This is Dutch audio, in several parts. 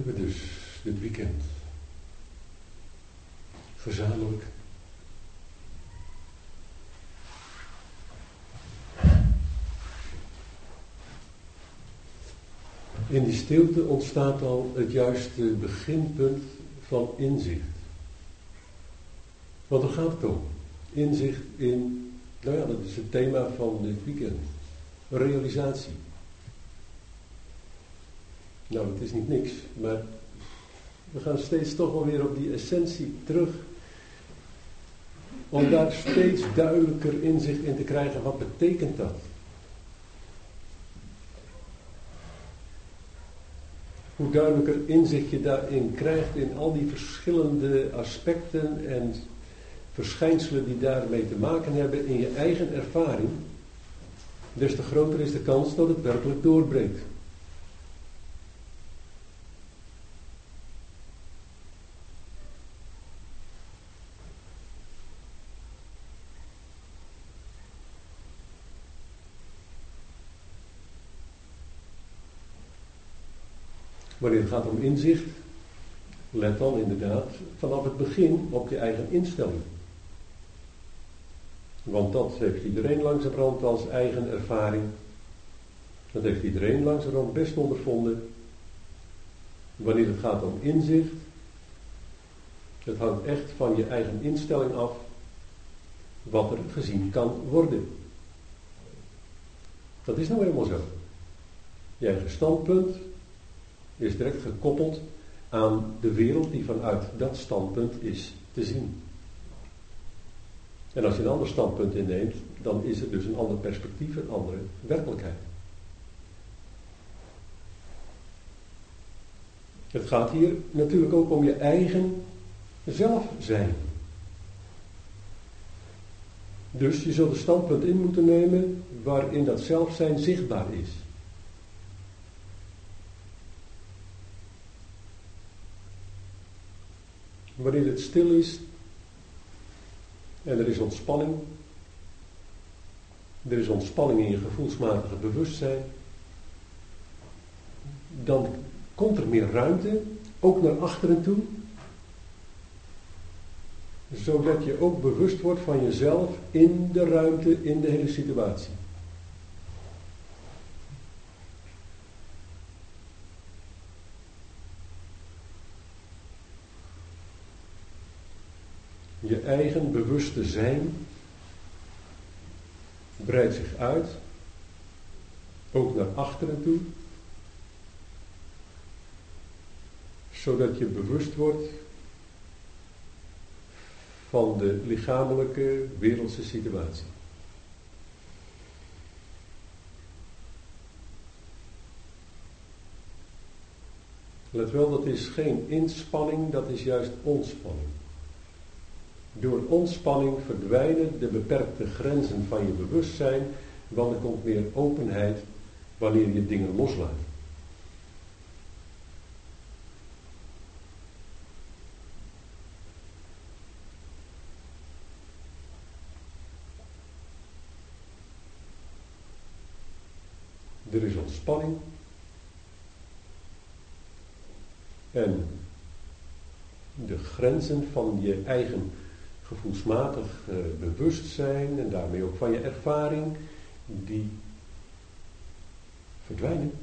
hebben we dus dit weekend. Gezamenlijk. In die stilte ontstaat al het juiste beginpunt van inzicht. Want daar gaat het om. Inzicht in, dat is het thema van dit weekend. Realisatie. Nou, het is niet niks, maar we gaan steeds toch wel weer op die essentie terug. Om daar steeds duidelijker inzicht in te krijgen. Wat betekent dat? Hoe duidelijker inzicht je daarin krijgt in al die verschillende aspecten en verschijnselen die daarmee te maken hebben in je eigen ervaring, des te groter is de kans dat het werkelijk doorbreekt. Wanneer het gaat om inzicht, let dan inderdaad vanaf het begin op je eigen instelling. Want dat heeft iedereen langzamerhand als eigen ervaring. Dat heeft iedereen langzamerhand best ondervonden. Wanneer het gaat om inzicht, het hangt echt van je eigen instelling af wat er gezien kan worden. Dat is nou helemaal zo. Je eigen standpunt is direct gekoppeld aan de wereld die vanuit dat standpunt is te zien. En als je een ander standpunt inneemt, dan is het dus een ander perspectief, een andere werkelijkheid. Het gaat hier natuurlijk ook om je eigen zelf zijn. Dus je zult een standpunt in moeten nemen waarin dat zelfzijn zichtbaar is. Wanneer het stil is en er is ontspanning, in je gevoelsmatige bewustzijn, dan komt er meer ruimte, ook naar achteren toe, zodat je ook bewust wordt van jezelf in de ruimte, in de hele situatie. Je eigen bewuste zijn breidt zich uit, ook naar achteren toe, zodat je bewust wordt van de lichamelijke wereldse situatie. Let wel, dat is geen inspanning, dat is juist ontspanning. Door ontspanning verdwijnen de beperkte grenzen van je bewustzijn, want er komt meer openheid wanneer je dingen loslaat. Er is ontspanning en de grenzen van je eigen gevoelsmatig bewustzijn en daarmee ook van je ervaring, die verdwijnen.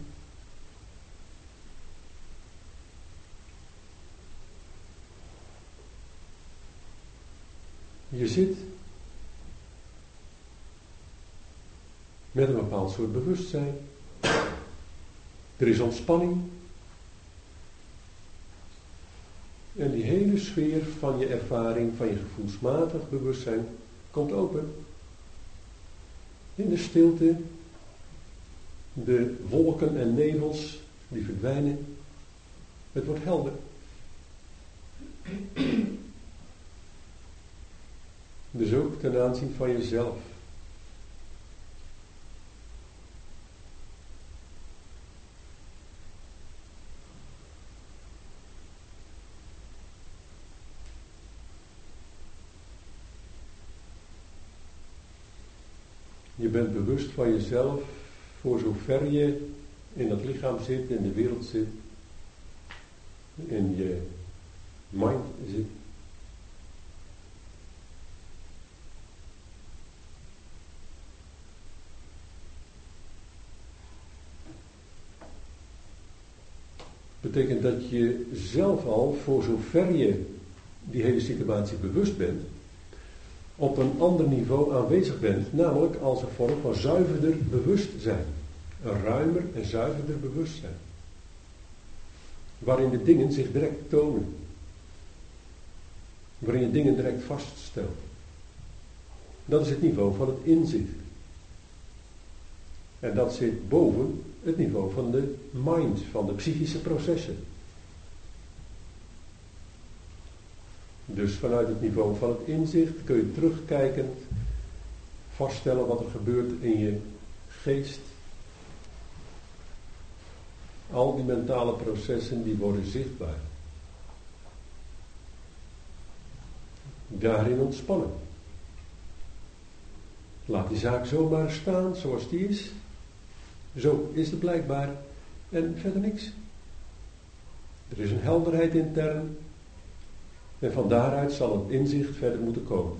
Je zit met een bepaald soort bewustzijn. Er is ontspanning. En die hele sfeer van je ervaring, van je gevoelsmatig bewustzijn, komt open. In de stilte, de wolken en nevels, die verdwijnen. Het wordt helder. Dus ook ten aanzien van jezelf. Je bent bewust van jezelf voor zover je in dat lichaam zit, in de wereld zit. in je mind zit. Betekent dat je zelf al, voor zover je die hele situatie bewust bent, op een ander niveau aanwezig bent, namelijk als een vorm van zuiverder bewustzijn. Een ruimer en zuiverder bewustzijn. Waarin de dingen zich direct tonen. Waarin je dingen direct vaststelt. Dat is het niveau van het inzicht. En dat zit boven het niveau van de mind, van de psychische processen. Dus vanuit het niveau van het inzicht kun je terugkijkend vaststellen wat er gebeurt in je geest. Al die mentale processen die worden zichtbaar. Daarin ontspannen. Laat die zaak zomaar staan zoals die is. Zo is het blijkbaar. En verder niks. Er is een helderheid intern. En van daaruit zal het inzicht verder moeten komen.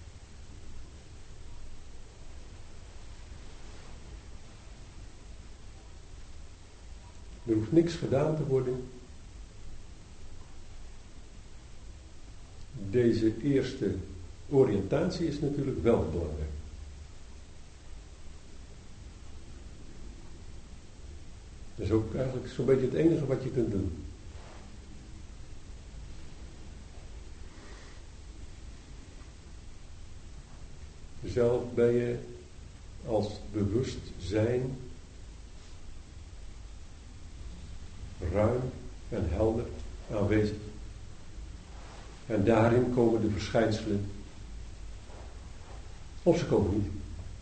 Er hoeft niks gedaan te worden. Deze eerste oriëntatie is natuurlijk wel belangrijk. Dat is ook eigenlijk zo'n beetje het enige wat je kunt doen. Zelf ben je als bewustzijn ruim en helder aanwezig. En daarin komen de verschijnselen. Of ze komen niet.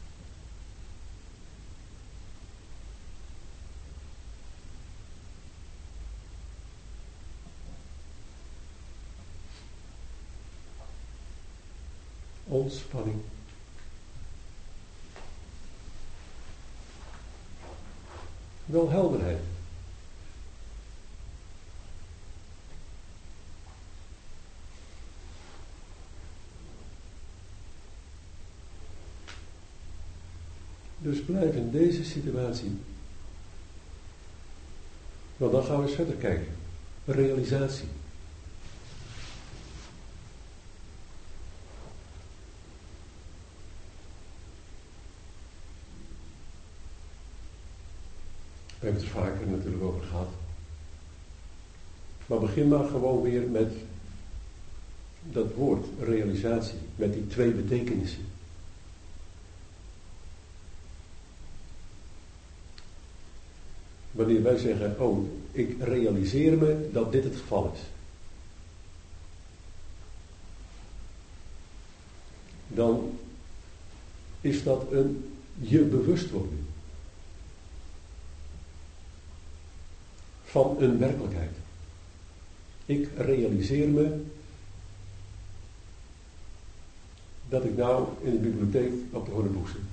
Ontspanning. Wel helderheid. Dus blijf in deze situatie. Want dan gaan we eens verder kijken. Realisatie. We hebben het er vaker natuurlijk over gehad. Maar begin maar gewoon weer met dat woord, realisatie. Met die twee betekenissen. Wanneer wij zeggen, oh, ik realiseer me dat dit het geval is. Dan is dat een je bewustwording. Van een werkelijkheid. Ik realiseer me dat ik nou in de bibliotheek op de Horneboek zit.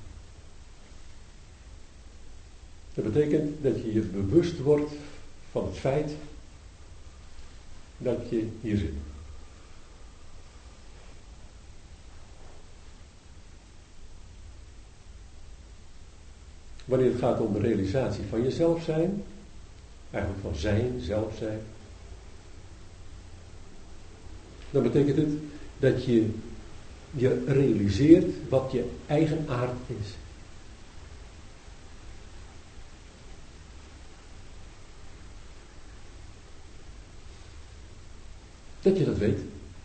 Dat betekent dat je je bewust wordt van het feit dat je hier zit. Wanneer het gaat om de realisatie van jezelf zijn, eigenlijk van zijn, zelf zijn, dan betekent het dat je realiseert wat je eigen aard is. Dat je dat weet.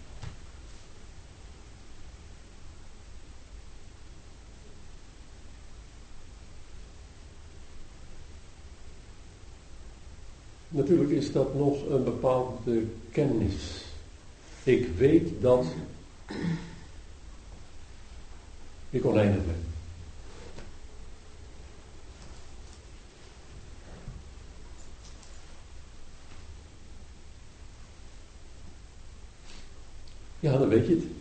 Natuurlijk is dat nog een bepaalde kennis. Ik weet dat ik oneindig ben. Ja, dan weet je het.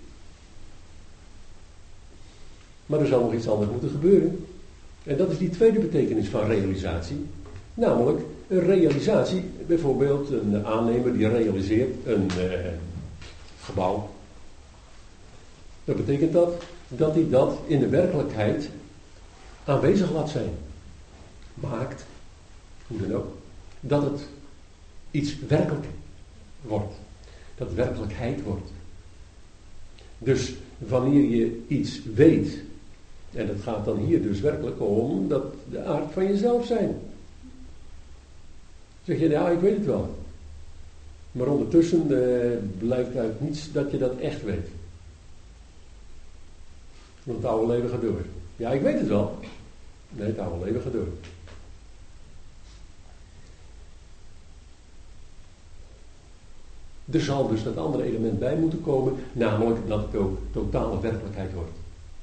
Maar er zal nog iets anders moeten gebeuren. En dat is die tweede betekenis van realisatie. Namelijk Een realisatie, bijvoorbeeld een aannemer die realiseert een gebouw. Dat betekent dat hij dat in de werkelijkheid aanwezig laat zijn. Maakt, hoe dan ook, dat het iets werkelijk wordt. Dat het werkelijkheid wordt. Dus wanneer je iets weet, en het gaat dan hier dus werkelijk om dat de aard van jezelf zijn. Zeg je, ja, ik weet het wel. Maar ondertussen blijkt uit niets dat je dat echt weet. Want het oude leven gaat door. Ja, ik weet het wel. Nee, het oude leven gaat door. Er zal dus dat andere element bij moeten komen, namelijk dat het ook totale werkelijkheid wordt.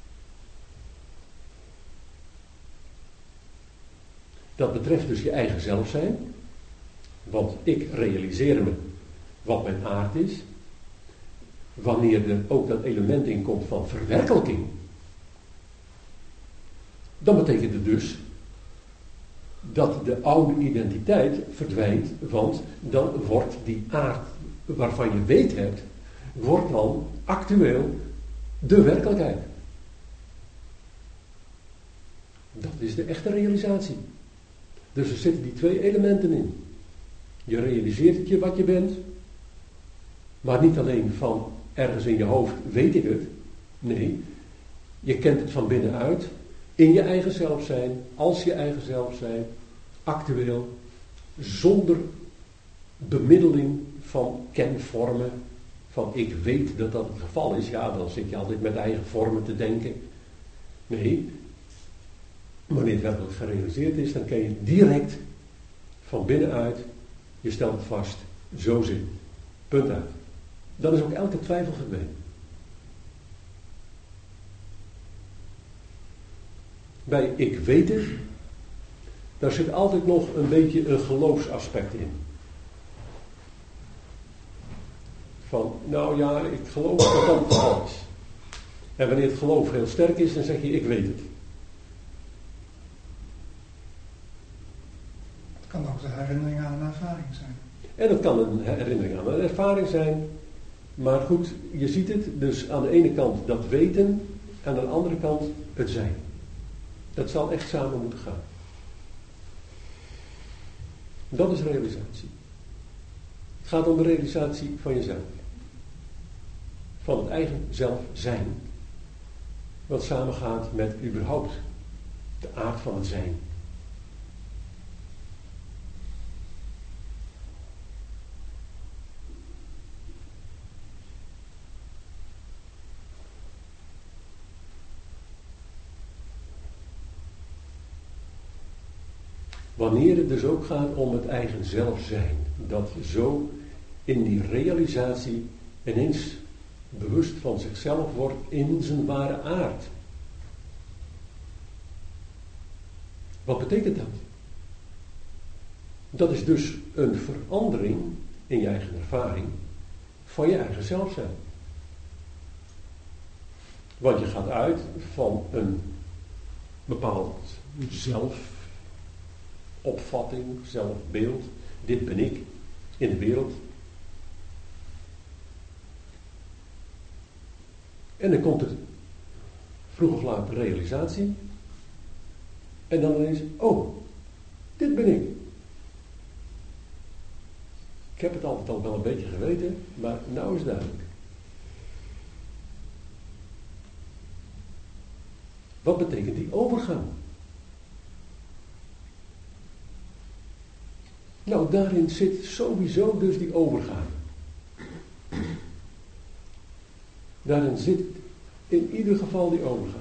Dat betreft dus je eigen zelf zijn, want ik realiseer me wat mijn aard is. Wanneer er ook dat element in komt van verwerkelijking, dan betekent het dus dat de oude identiteit verdwijnt, want dan wordt die aard waarvan je weet hebt, wordt dan actueel de werkelijkheid. Dat is de echte realisatie. Dus er zitten die twee elementen in. Je realiseert het je wat je bent, maar niet alleen van ergens in je hoofd weet ik het. Nee, je kent het van binnenuit, in je eigen zelf zijn, als je eigen zelf zijn, actueel, zonder bemiddeling van kenvormen, van ik weet dat dat het geval is. Ja, dan zit je altijd met eigen vormen te denken. Nee, wanneer het werkelijk gerealiseerd is, dan kan je direct van binnenuit, je stelt het vast, zo zit. Punt uit. Dan is ook elke twijfel verdwenen. Bij ik weet het, daar zit altijd nog een beetje een geloofsaspect in. Van, nou ja, ik geloof dat dat het geval is. En wanneer het geloof heel sterk is, dan zeg je, ik weet het. Het kan ook een herinnering aan een ervaring zijn. En dat kan een herinnering aan een ervaring zijn. Maar goed, je ziet het. Dus aan de ene kant dat weten, en aan de andere kant het zijn. Dat zal echt samen moeten gaan. Dat is realisatie. Het gaat om de realisatie van jezelf. Van het eigen zelf zijn. Wat samengaat met überhaupt de aard van het zijn. Wanneer het dus ook gaat om het eigen zelf zijn. Dat zo in die realisatie ineens bewust van zichzelf wordt in zijn ware aard. Wat betekent dat? Dat is dus een verandering in je eigen ervaring van je eigen zelf zijn. Want je gaat uit van een bepaald zelfopvatting, zelfbeeld. Dit ben ik in de wereld. En dan komt er vroeg of laat de realisatie. En dan ineens, oh, dit ben ik. Ik heb het altijd al wel een beetje geweten, maar nou is het duidelijk. Wat betekent die overgang? Nou, daarin zit sowieso dus die overgang. Daarin zit in ieder geval die overgave.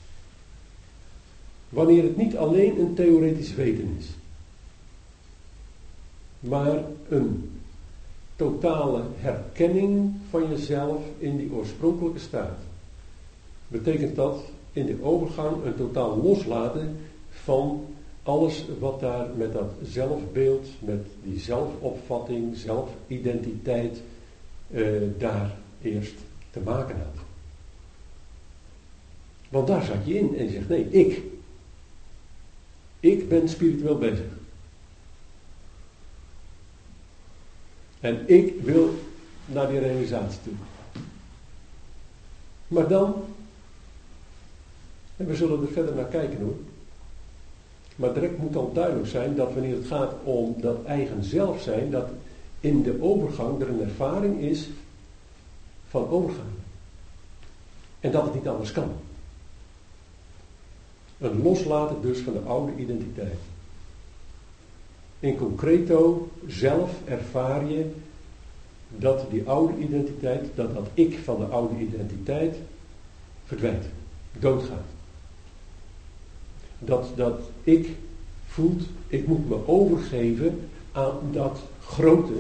Wanneer het niet alleen een theoretisch weten is, maar een totale herkenning van jezelf in die oorspronkelijke staat, betekent dat in de overgang een totaal loslaten van alles wat daar met dat zelfbeeld, met die zelfopvatting, zelfidentiteit daar eerst te maken had. Want daar zat je in en je zegt, nee, ik ben spiritueel bezig. En ik wil naar die realisatie toe. Maar dan, en we zullen er verder naar kijken hoor. Maar direct moet dan duidelijk zijn dat wanneer het gaat om dat eigen zelf zijn, dat in de overgang er een ervaring is van overgaan. En dat het niet anders kan. Een loslaten dus van de oude identiteit. In concreto zelf ervaar je dat die oude identiteit, dat ik van de oude identiteit verdwijnt, doodgaat. Dat ik voelt, ik moet me overgeven aan dat grote.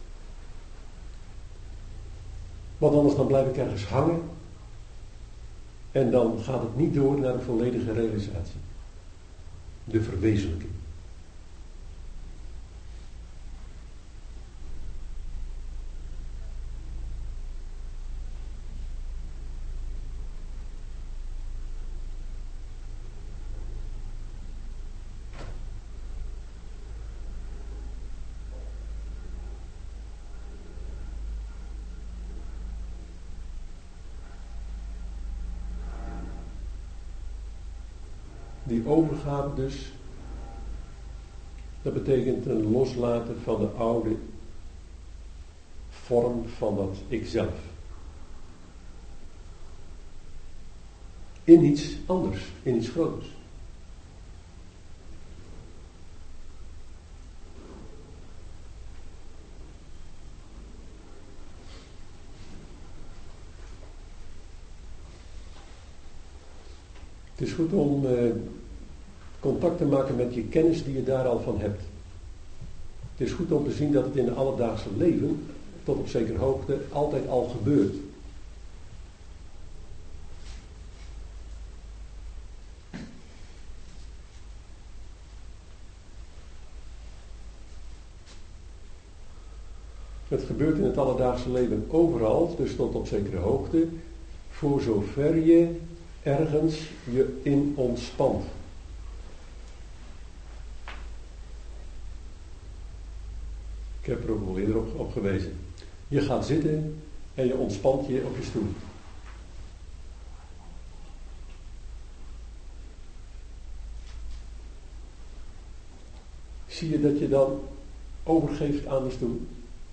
Want anders dan blijf ik ergens hangen. En dan gaat het niet door naar een volledige realisatie. De verwezenlijking. Die overgave dus, dat betekent een loslaten van de oude vorm van dat ikzelf. In iets anders, in iets groters. Het is goed om contact te maken met je kennis die je daar al van hebt. Het is goed om te zien dat het in het alledaagse leven, tot op zekere hoogte, altijd al gebeurt. Het gebeurt in het alledaagse leven overal, dus tot op zekere hoogte, voor zover je ergens je in ontspant. Ik heb er ook al eerder op gewezen. Je gaat zitten en je ontspant je op je stoel. Zie je dat je dan overgeeft aan de stoel?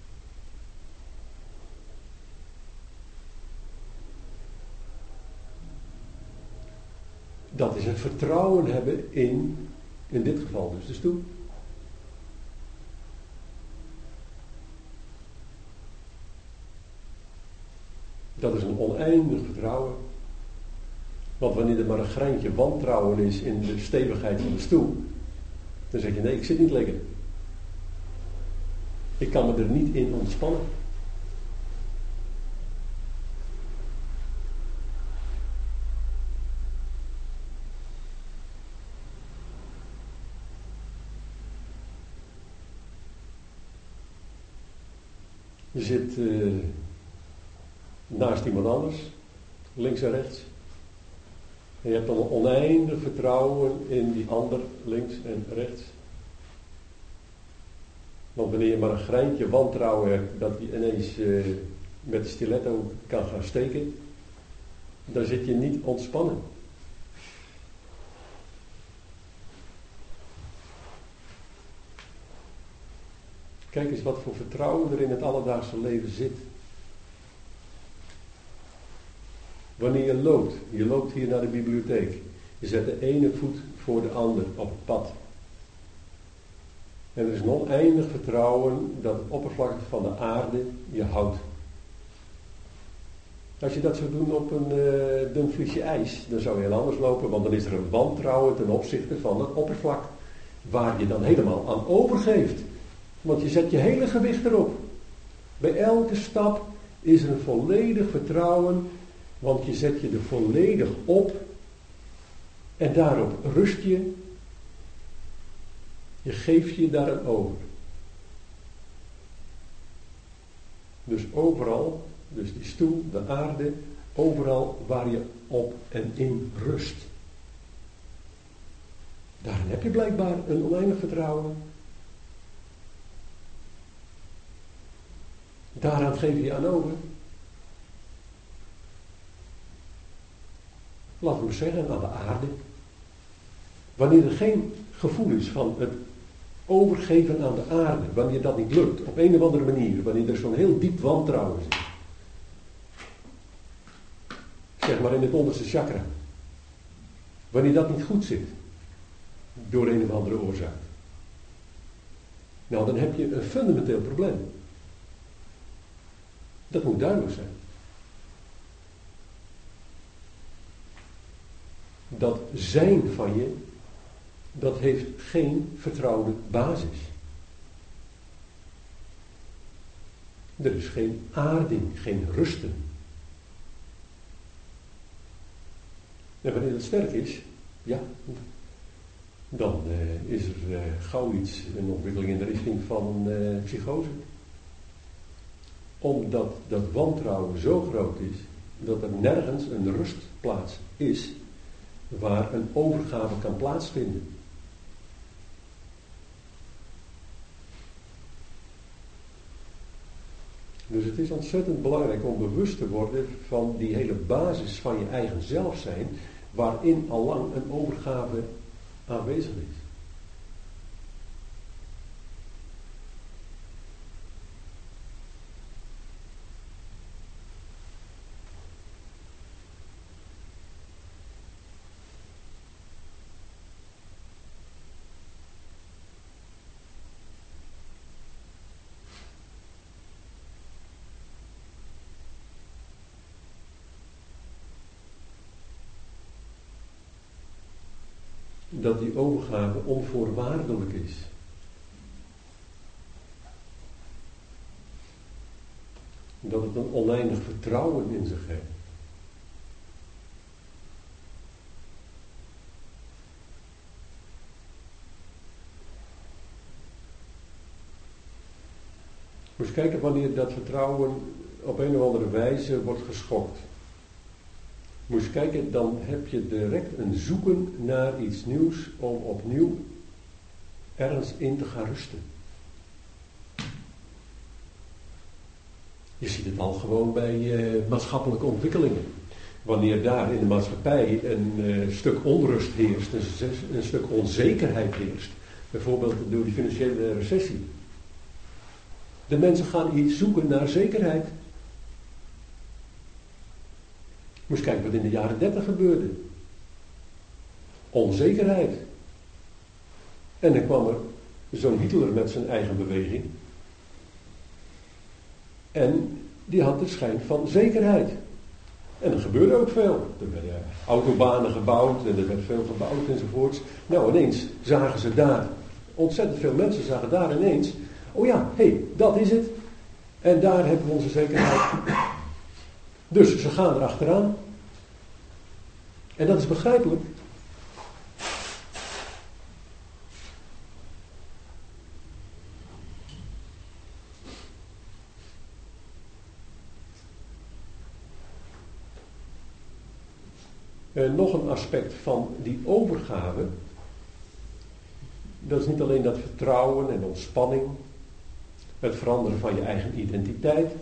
Dat is een vertrouwen hebben in dit geval dus de stoel. Dat is een oneindig vertrouwen. Want wanneer er maar een greintje wantrouwen is in de stevigheid van de stoel, dan zeg je nee, ik zit niet lekker. Ik kan me er niet in ontspannen. Je zit naast iemand anders, links en rechts. En je hebt dan een oneindig vertrouwen in die ander, links en rechts. Want wanneer je maar een greintje wantrouwen hebt dat hij ineens met de stiletto kan gaan steken, dan zit je niet ontspannen. Kijk eens wat voor vertrouwen er in het alledaagse leven zit. Wanneer je loopt hier naar de bibliotheek. Je zet de ene voet voor de ander op het pad. En er is een oneindig vertrouwen dat het oppervlak van de aarde je houdt. Als je dat zou doen op een dun vliesje ijs, dan zou je heel anders lopen, want dan is er een wantrouwen ten opzichte van het oppervlak waar je dan helemaal aan overgeeft. Want je zet je hele gewicht erop. Bij elke stap is er een volledig vertrouwen, want je zet je er volledig op en daarop rust je. Je geeft je daaraan over. Dus overal, dus die stoel, de aarde, overal waar je op en in rust. Daarin heb je blijkbaar een oneindig vertrouwen. Daaraan geef je aan over. Laten we zeggen, aan de aarde. Wanneer er geen gevoel is van het overgeven aan de aarde, wanneer dat niet lukt, op een of andere manier, wanneer er zo'n heel diep wantrouwen zit. Zeg maar in het onderste chakra. Wanneer dat niet goed zit, door een of andere oorzaak. Nou, dan heb je een fundamenteel probleem. Dat moet duidelijk zijn. Dat zijn van je, dat heeft geen vertrouwde basis. Er is geen aarding, geen rusten. En wanneer het sterk is, ja, dan is er gauw een ontwikkeling in de richting van psychose. Omdat dat wantrouwen zo groot is, dat er nergens een rustplaats is waar een overgave kan plaatsvinden. Dus het is ontzettend belangrijk om bewust te worden van die hele basis van je eigen zelf zijn, waarin allang een overgave aanwezig is. Dat die overgave onvoorwaardelijk is. Dat het een oneindig vertrouwen in zich heeft. Moet je kijken wanneer dat vertrouwen op een of andere wijze wordt geschokt. Moet je kijken, dan heb je direct een zoeken naar iets nieuws om opnieuw ergens in te gaan rusten. Je ziet het al gewoon bij maatschappelijke ontwikkelingen. Wanneer daar in de maatschappij een stuk onrust heerst, een stuk onzekerheid heerst, bijvoorbeeld door die financiële recessie. De mensen gaan iets zoeken naar zekerheid. Moet je kijken wat in de jaren 30 gebeurde. Onzekerheid. En dan kwam er zo'n Hitler met zijn eigen beweging. En die had de schijn van zekerheid. En er gebeurde ook veel. Er werden autobanen gebouwd en er werd veel gebouwd enzovoorts. Nou, ineens zagen ze daar, ontzettend veel mensen zagen daar ineens, oh ja, dat is het. En daar hebben we onze zekerheid. Dus ze gaan erachteraan. En dat is begrijpelijk. Nog een aspect van die overgave. Dat is niet alleen dat vertrouwen en ontspanning. Het veranderen van je eigen identiteit.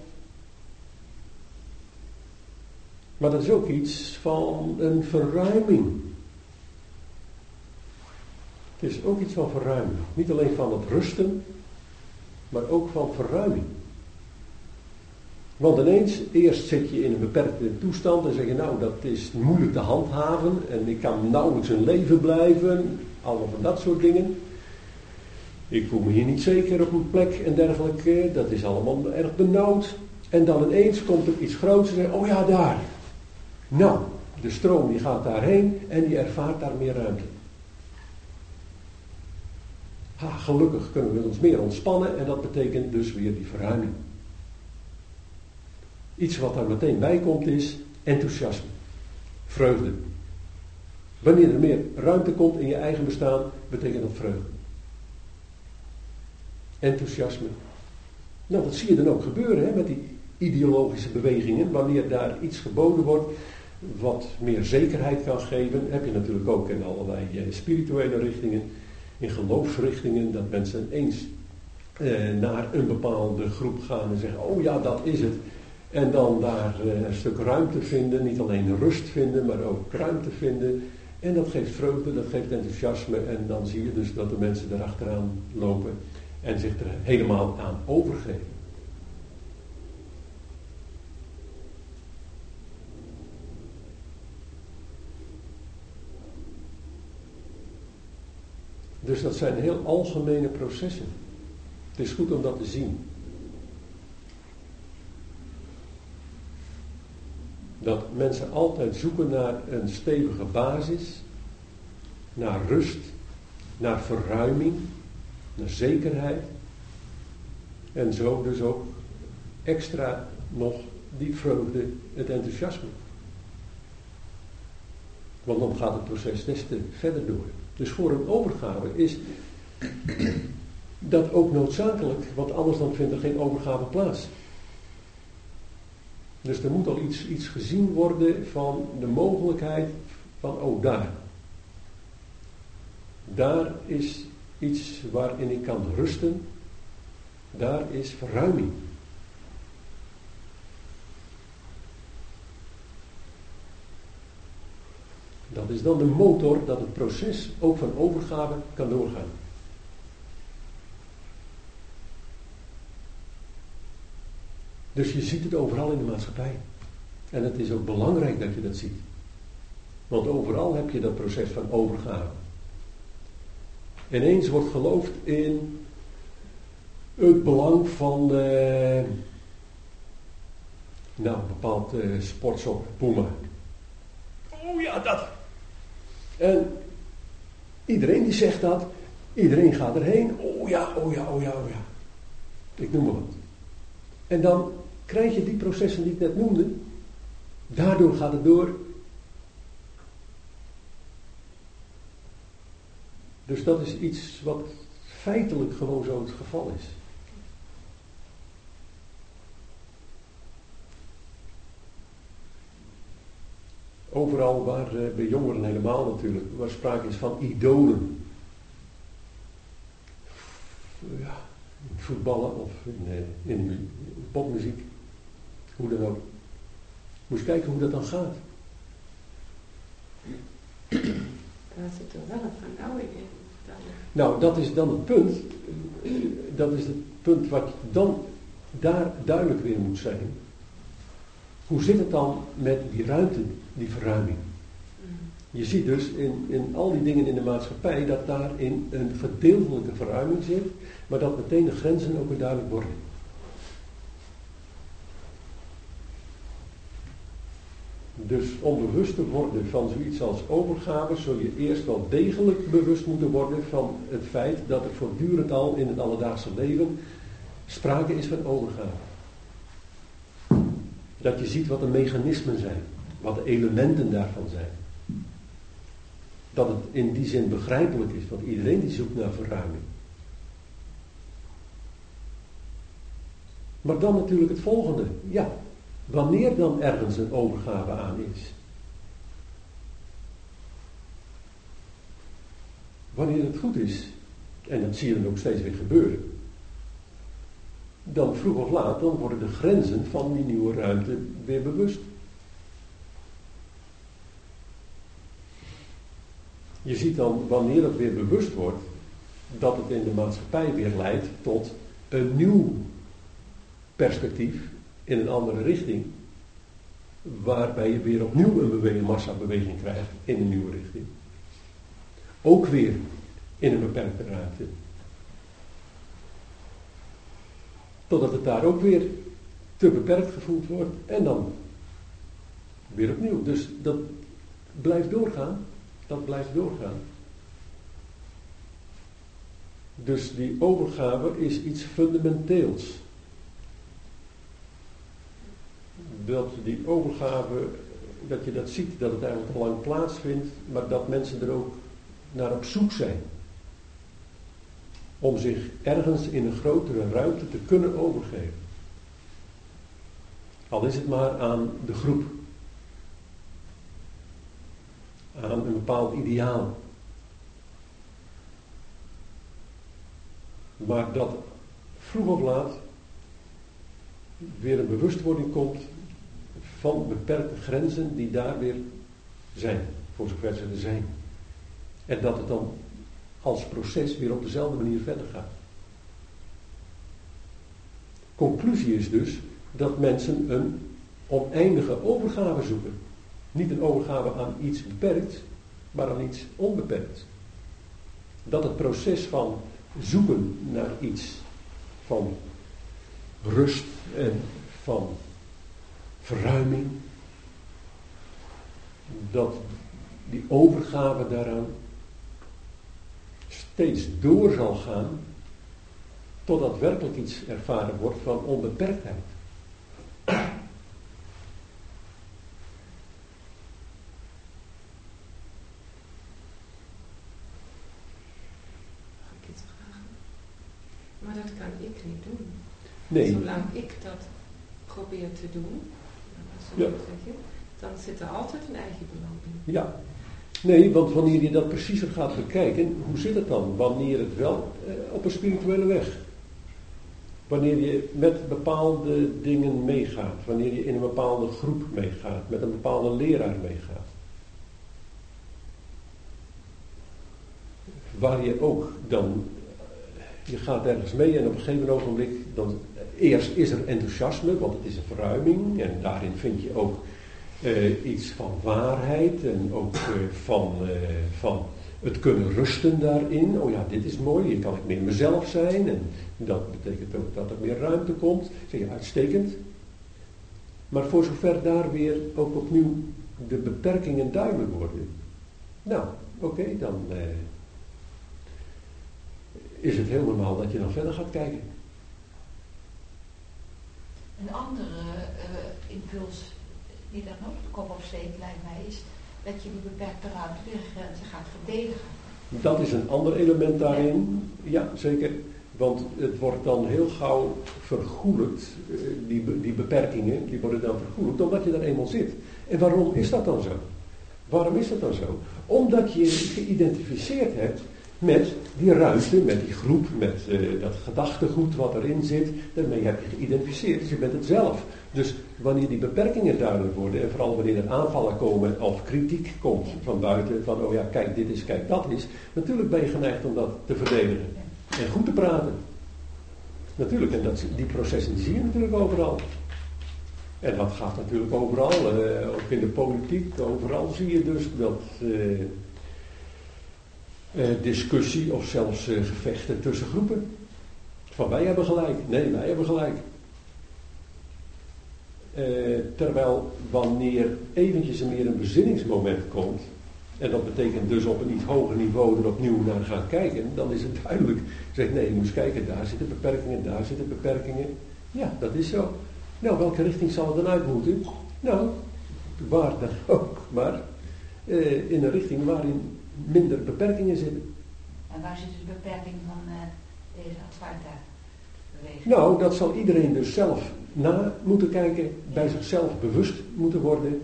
Maar dat is ook iets van een verruiming. Het is ook iets van verruiming. Niet alleen van het rusten, maar ook van verruiming. Want ineens, eerst zit je in een beperkte toestand en zeg je nou dat is moeilijk te handhaven en ik kan nauwelijks een leven blijven. Allemaal van dat soort dingen. Ik voel me hier niet zeker op een plek en dergelijke. Dat is allemaal erg benauwd. En dan ineens komt er iets groots en zegt, oh ja, daar. Nou, de stroom die gaat daarheen en die ervaart daar meer ruimte. Gelukkig kunnen we ons meer ontspannen en dat betekent dus weer die verruiming. Iets wat daar meteen bij komt is enthousiasme, vreugde. Wanneer er meer ruimte komt in je eigen bestaan, betekent dat vreugde. Enthousiasme. Nou, dat zie je dan ook gebeuren met die ideologische bewegingen. Wanneer daar iets geboden wordt wat meer zekerheid kan geven, heb je natuurlijk ook in allerlei spirituele richtingen, in geloofsrichtingen, dat mensen eens naar een bepaalde groep gaan en zeggen, oh ja, dat is het. En dan daar een stuk ruimte vinden, niet alleen rust vinden, maar ook ruimte vinden. En dat geeft vreugde, dat geeft enthousiasme en dan zie je dus dat de mensen erachteraan lopen en zich er helemaal aan overgeven. Dus dat zijn heel algemene processen. Het is goed om dat te zien. Dat mensen altijd zoeken naar een stevige basis, naar rust, naar verruiming, naar zekerheid. En zo dus ook extra nog die vreugde, het enthousiasme. Want dan gaat het proces des te verder door. Dus voor een overgave is dat ook noodzakelijk, want anders dan vindt er geen overgave plaats. Dus er moet al iets gezien worden van de mogelijkheid van, oh daar is iets waarin ik kan rusten, daar is verruiming. Dat is dan de motor dat het proces ook van overgave kan doorgaan. Dus je ziet het overal in de maatschappij. En het is ook belangrijk dat je dat ziet. Want overal heb je dat proces van overgave. Ineens wordt geloofd in het belang van een bepaald sportshop, Puma. Oh ja, dat. En iedereen die zegt dat, iedereen gaat erheen. Oh ja. Ik noem maar wat. En dan krijg je die processen die ik net noemde. Daardoor gaat het door. Dus dat is iets wat feitelijk gewoon zo het geval is. Overal waar, bij jongeren helemaal natuurlijk, waar sprake is van idolen. Ja, in voetballen of in popmuziek. Hoe dan ook. Moet je kijken hoe dat dan gaat. Daar zit er wel een vernauwing in. Nou, dat is dan het punt. Dat is het punt wat dan daar duidelijk weer moet zijn. Hoe zit het dan met die ruimte, die verruiming? Je ziet dus in al die dingen in de maatschappij dat daarin een gedeeltelijke verruiming zit, maar dat meteen de grenzen ook weer duidelijk worden. Dus om bewust te worden van zoiets als overgave, zul je eerst wel degelijk bewust moeten worden van het feit dat er voortdurend al in het alledaagse leven sprake is van overgave. Dat je ziet wat de mechanismen zijn, wat de elementen daarvan zijn. Dat het in die zin begrijpelijk is, want iedereen die zoekt naar verruiming. Maar dan natuurlijk het volgende. Ja, wanneer dan ergens een overgave aan is. Wanneer het goed is, en dat zie je dan ook steeds weer gebeuren. Dan vroeg of laat, dan worden de grenzen van die nieuwe ruimte weer bewust. Je ziet dan, wanneer het weer bewust wordt, dat het in de maatschappij weer leidt tot een nieuw perspectief in een andere richting, waarbij je weer opnieuw een massabeweging krijgt in een nieuwe richting. Ook weer in een beperkte ruimte. Totdat het daar ook weer te beperkt gevoeld wordt en dan weer opnieuw. Dus dat blijft doorgaan. Dat blijft doorgaan. Dus die overgave is iets fundamenteels. Dat die overgave, dat je dat ziet, dat het eigenlijk al lang plaatsvindt, maar dat mensen er ook naar op zoek zijn. Om zich ergens in een grotere ruimte te kunnen overgeven. Al is het maar aan de groep. Aan een bepaald ideaal. Maar dat vroeg of laat weer een bewustwording komt van beperkte grenzen die daar weer zijn, voor zover ze er zijn. En dat het dan als proces weer op dezelfde manier verder gaat. Conclusie is dus dat mensen een oneindige overgave zoeken. Niet een overgave aan iets beperkt, maar aan iets onbeperkt. Dat het proces van zoeken naar iets van rust en van verruiming, dat die overgave daaraan steeds door zal gaan totdat werkelijk iets ervaren wordt van onbeperktheid. Maar dat kan ik niet doen. Nee. Zolang ik dat probeer te doen, dan zit er altijd een eigen belang in. Ja. Nee, want wanneer je dat preciezer gaat bekijken, hoe zit het dan? Wanneer het wel op een spirituele weg. Wanneer je met bepaalde dingen meegaat. Wanneer je in een bepaalde groep meegaat. Met een bepaalde leraar meegaat. Waar je ook dan... Je gaat ergens mee en op een gegeven ogenblik... Eerst is er enthousiasme, want het is een verruiming. En daarin vind je ook iets van waarheid. En ook van het kunnen rusten daarin. Oh ja, dit is mooi. Hier kan ik meer mezelf zijn. En dat betekent ook dat er meer ruimte komt. Zeg je, uitstekend. Maar voor zover daar weer ook opnieuw de beperkingen duidelijk worden. Nou, oké, dan is het heel normaal dat je dan verder gaat kijken. Een andere impuls die dan ook de kop opsteekt, lijkt mij, is dat je die beperkte ruimtelijke grenzen gaat verdedigen. Dat is een ander element daarin. Ja, zeker. Want het wordt dan heel gauw vergoelijkt, die beperkingen, die worden dan vergoelijkt, omdat je daar eenmaal zit. En waarom is dat dan zo? Waarom is dat dan zo? Omdat je geïdentificeerd hebt met die ruimte, met die groep, met dat gedachtegoed wat erin zit. Daarmee heb je geïdentificeerd, dus je bent het zelf. Dus wanneer die beperkingen duidelijk worden, en vooral wanneer er aanvallen komen of kritiek komt van buiten, van oh ja, kijk dit is, kijk dat is, natuurlijk ben je geneigd om dat te verdedigen. En goed te praten. Natuurlijk, en die processen zie je natuurlijk overal. En dat gaat natuurlijk overal, ook in de politiek, overal zie je dus dat discussie of zelfs gevechten tussen groepen. Van wij hebben gelijk, nee wij hebben gelijk. Terwijl wanneer eventjes meer een bezinningsmoment komt, en dat betekent dus op een iets hoger niveau er opnieuw naar gaan kijken, dan is het duidelijk. Zeg nee, je moet eens kijken, daar zitten beperkingen, daar zitten beperkingen. Ja, dat is zo. Nou, welke richting zal het dan uit moeten? Nou, waar dan ook, maar in een richting waarin minder beperkingen zitten. En waar zit de beperking van deze Advaita-beweging? Nou, dat zal iedereen dus zelf na moeten kijken, bij zichzelf bewust moeten worden.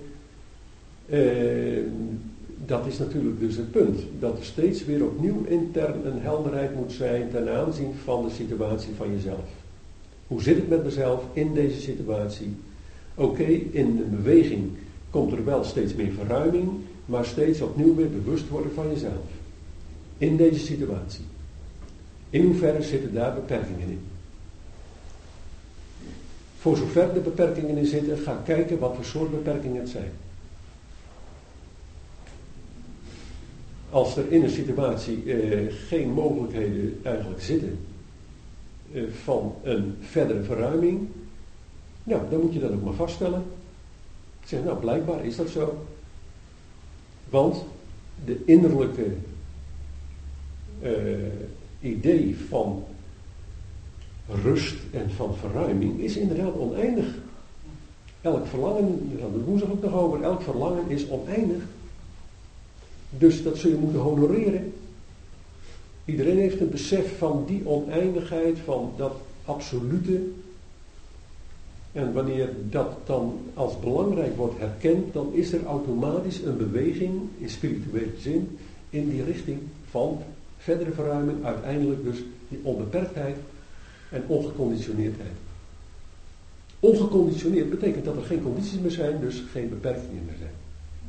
Dat is natuurlijk dus het punt. Dat er steeds weer opnieuw intern een helderheid moet zijn ten aanzien van de situatie van jezelf. Hoe zit het met mezelf in deze situatie? Oké, in een beweging komt er wel steeds meer verruiming, maar steeds opnieuw weer bewust worden van jezelf. In deze situatie. In hoeverre zitten daar beperkingen in? Voor zover de beperkingen in zitten, ga kijken wat voor soort beperkingen het zijn. Als er in een situatie geen mogelijkheden eigenlijk zitten van een verdere verruiming, nou, dan moet je dat ook maar vaststellen. Zeg, nou, blijkbaar is dat zo. Want de innerlijke idee van rust en van verruiming is inderdaad oneindig. Elk verlangen, daar hadden we woensdag ook nog over, elk verlangen is oneindig. Dus dat zul je moeten honoreren. Iedereen heeft een besef van die oneindigheid, van dat absolute. En wanneer dat dan als belangrijk wordt herkend, dan is er automatisch een beweging, in spirituele zin, in die richting van verdere verruiming, uiteindelijk dus die onbeperktheid en ongeconditioneerdheid. Ongeconditioneerd betekent dat er geen condities meer zijn, dus geen beperkingen meer zijn.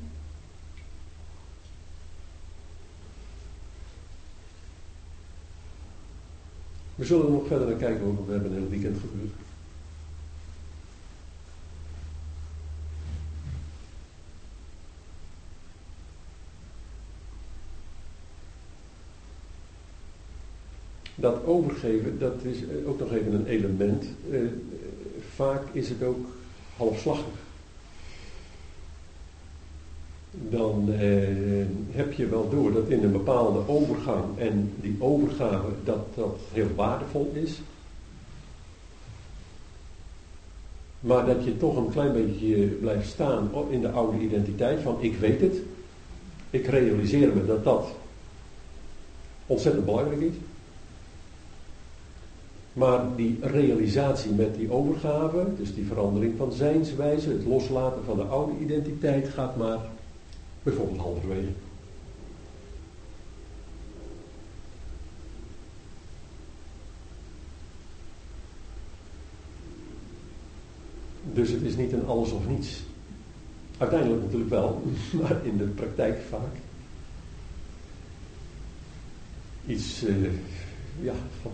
We zullen er nog verder naar kijken, want we hebben een heel weekend geduurd. Dat overgeven, dat is ook nog even een element. Vaak is het ook halfslachtig. Dan heb je wel door dat in een bepaalde overgang en die overgave dat heel waardevol is. Maar dat je toch een klein beetje blijft staan in de oude identiteit van ik weet het. Ik realiseer me dat dat ontzettend belangrijk is. Maar die realisatie met die overgave, dus die verandering van zijnswijze, het loslaten van de oude identiteit, gaat maar bijvoorbeeld halverwege. Dus het is niet een alles of niets. Uiteindelijk natuurlijk wel, maar in de praktijk vaak iets van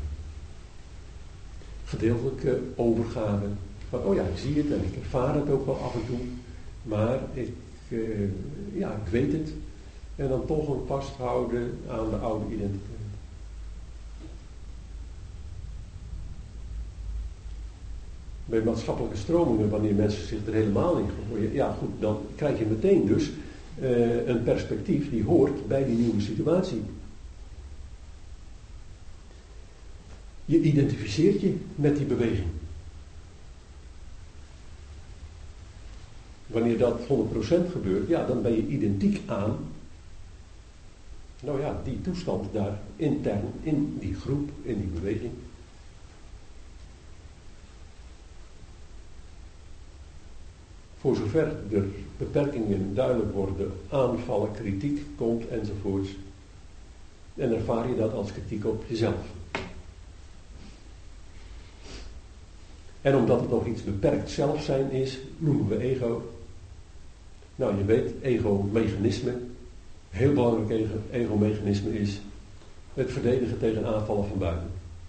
gedeeltelijke overgave. Van, oh ja, ik zie het en ik ervaar het ook wel af en toe, maar ik weet het. En dan toch een vasthouden aan de oude identiteit. Bij maatschappelijke stromingen, wanneer mensen zich er helemaal in gooien, ja goed, dan krijg je meteen dus een perspectief die hoort bij die nieuwe situatie. Je identificeert je met die beweging. Wanneer dat 100% gebeurt, ja, dan ben je identiek aan, die toestand daar intern, in die groep, in die beweging. Voor zover er beperkingen duidelijk worden, aanvallen, kritiek komt enzovoorts. En ervaar je dat als kritiek op jezelf. En omdat het nog iets beperkt zelfzijn is, noemen we ego. Nou, je weet, ego-mechanisme, heel belangrijk ego-mechanisme is het verdedigen tegen aanvallen van buiten.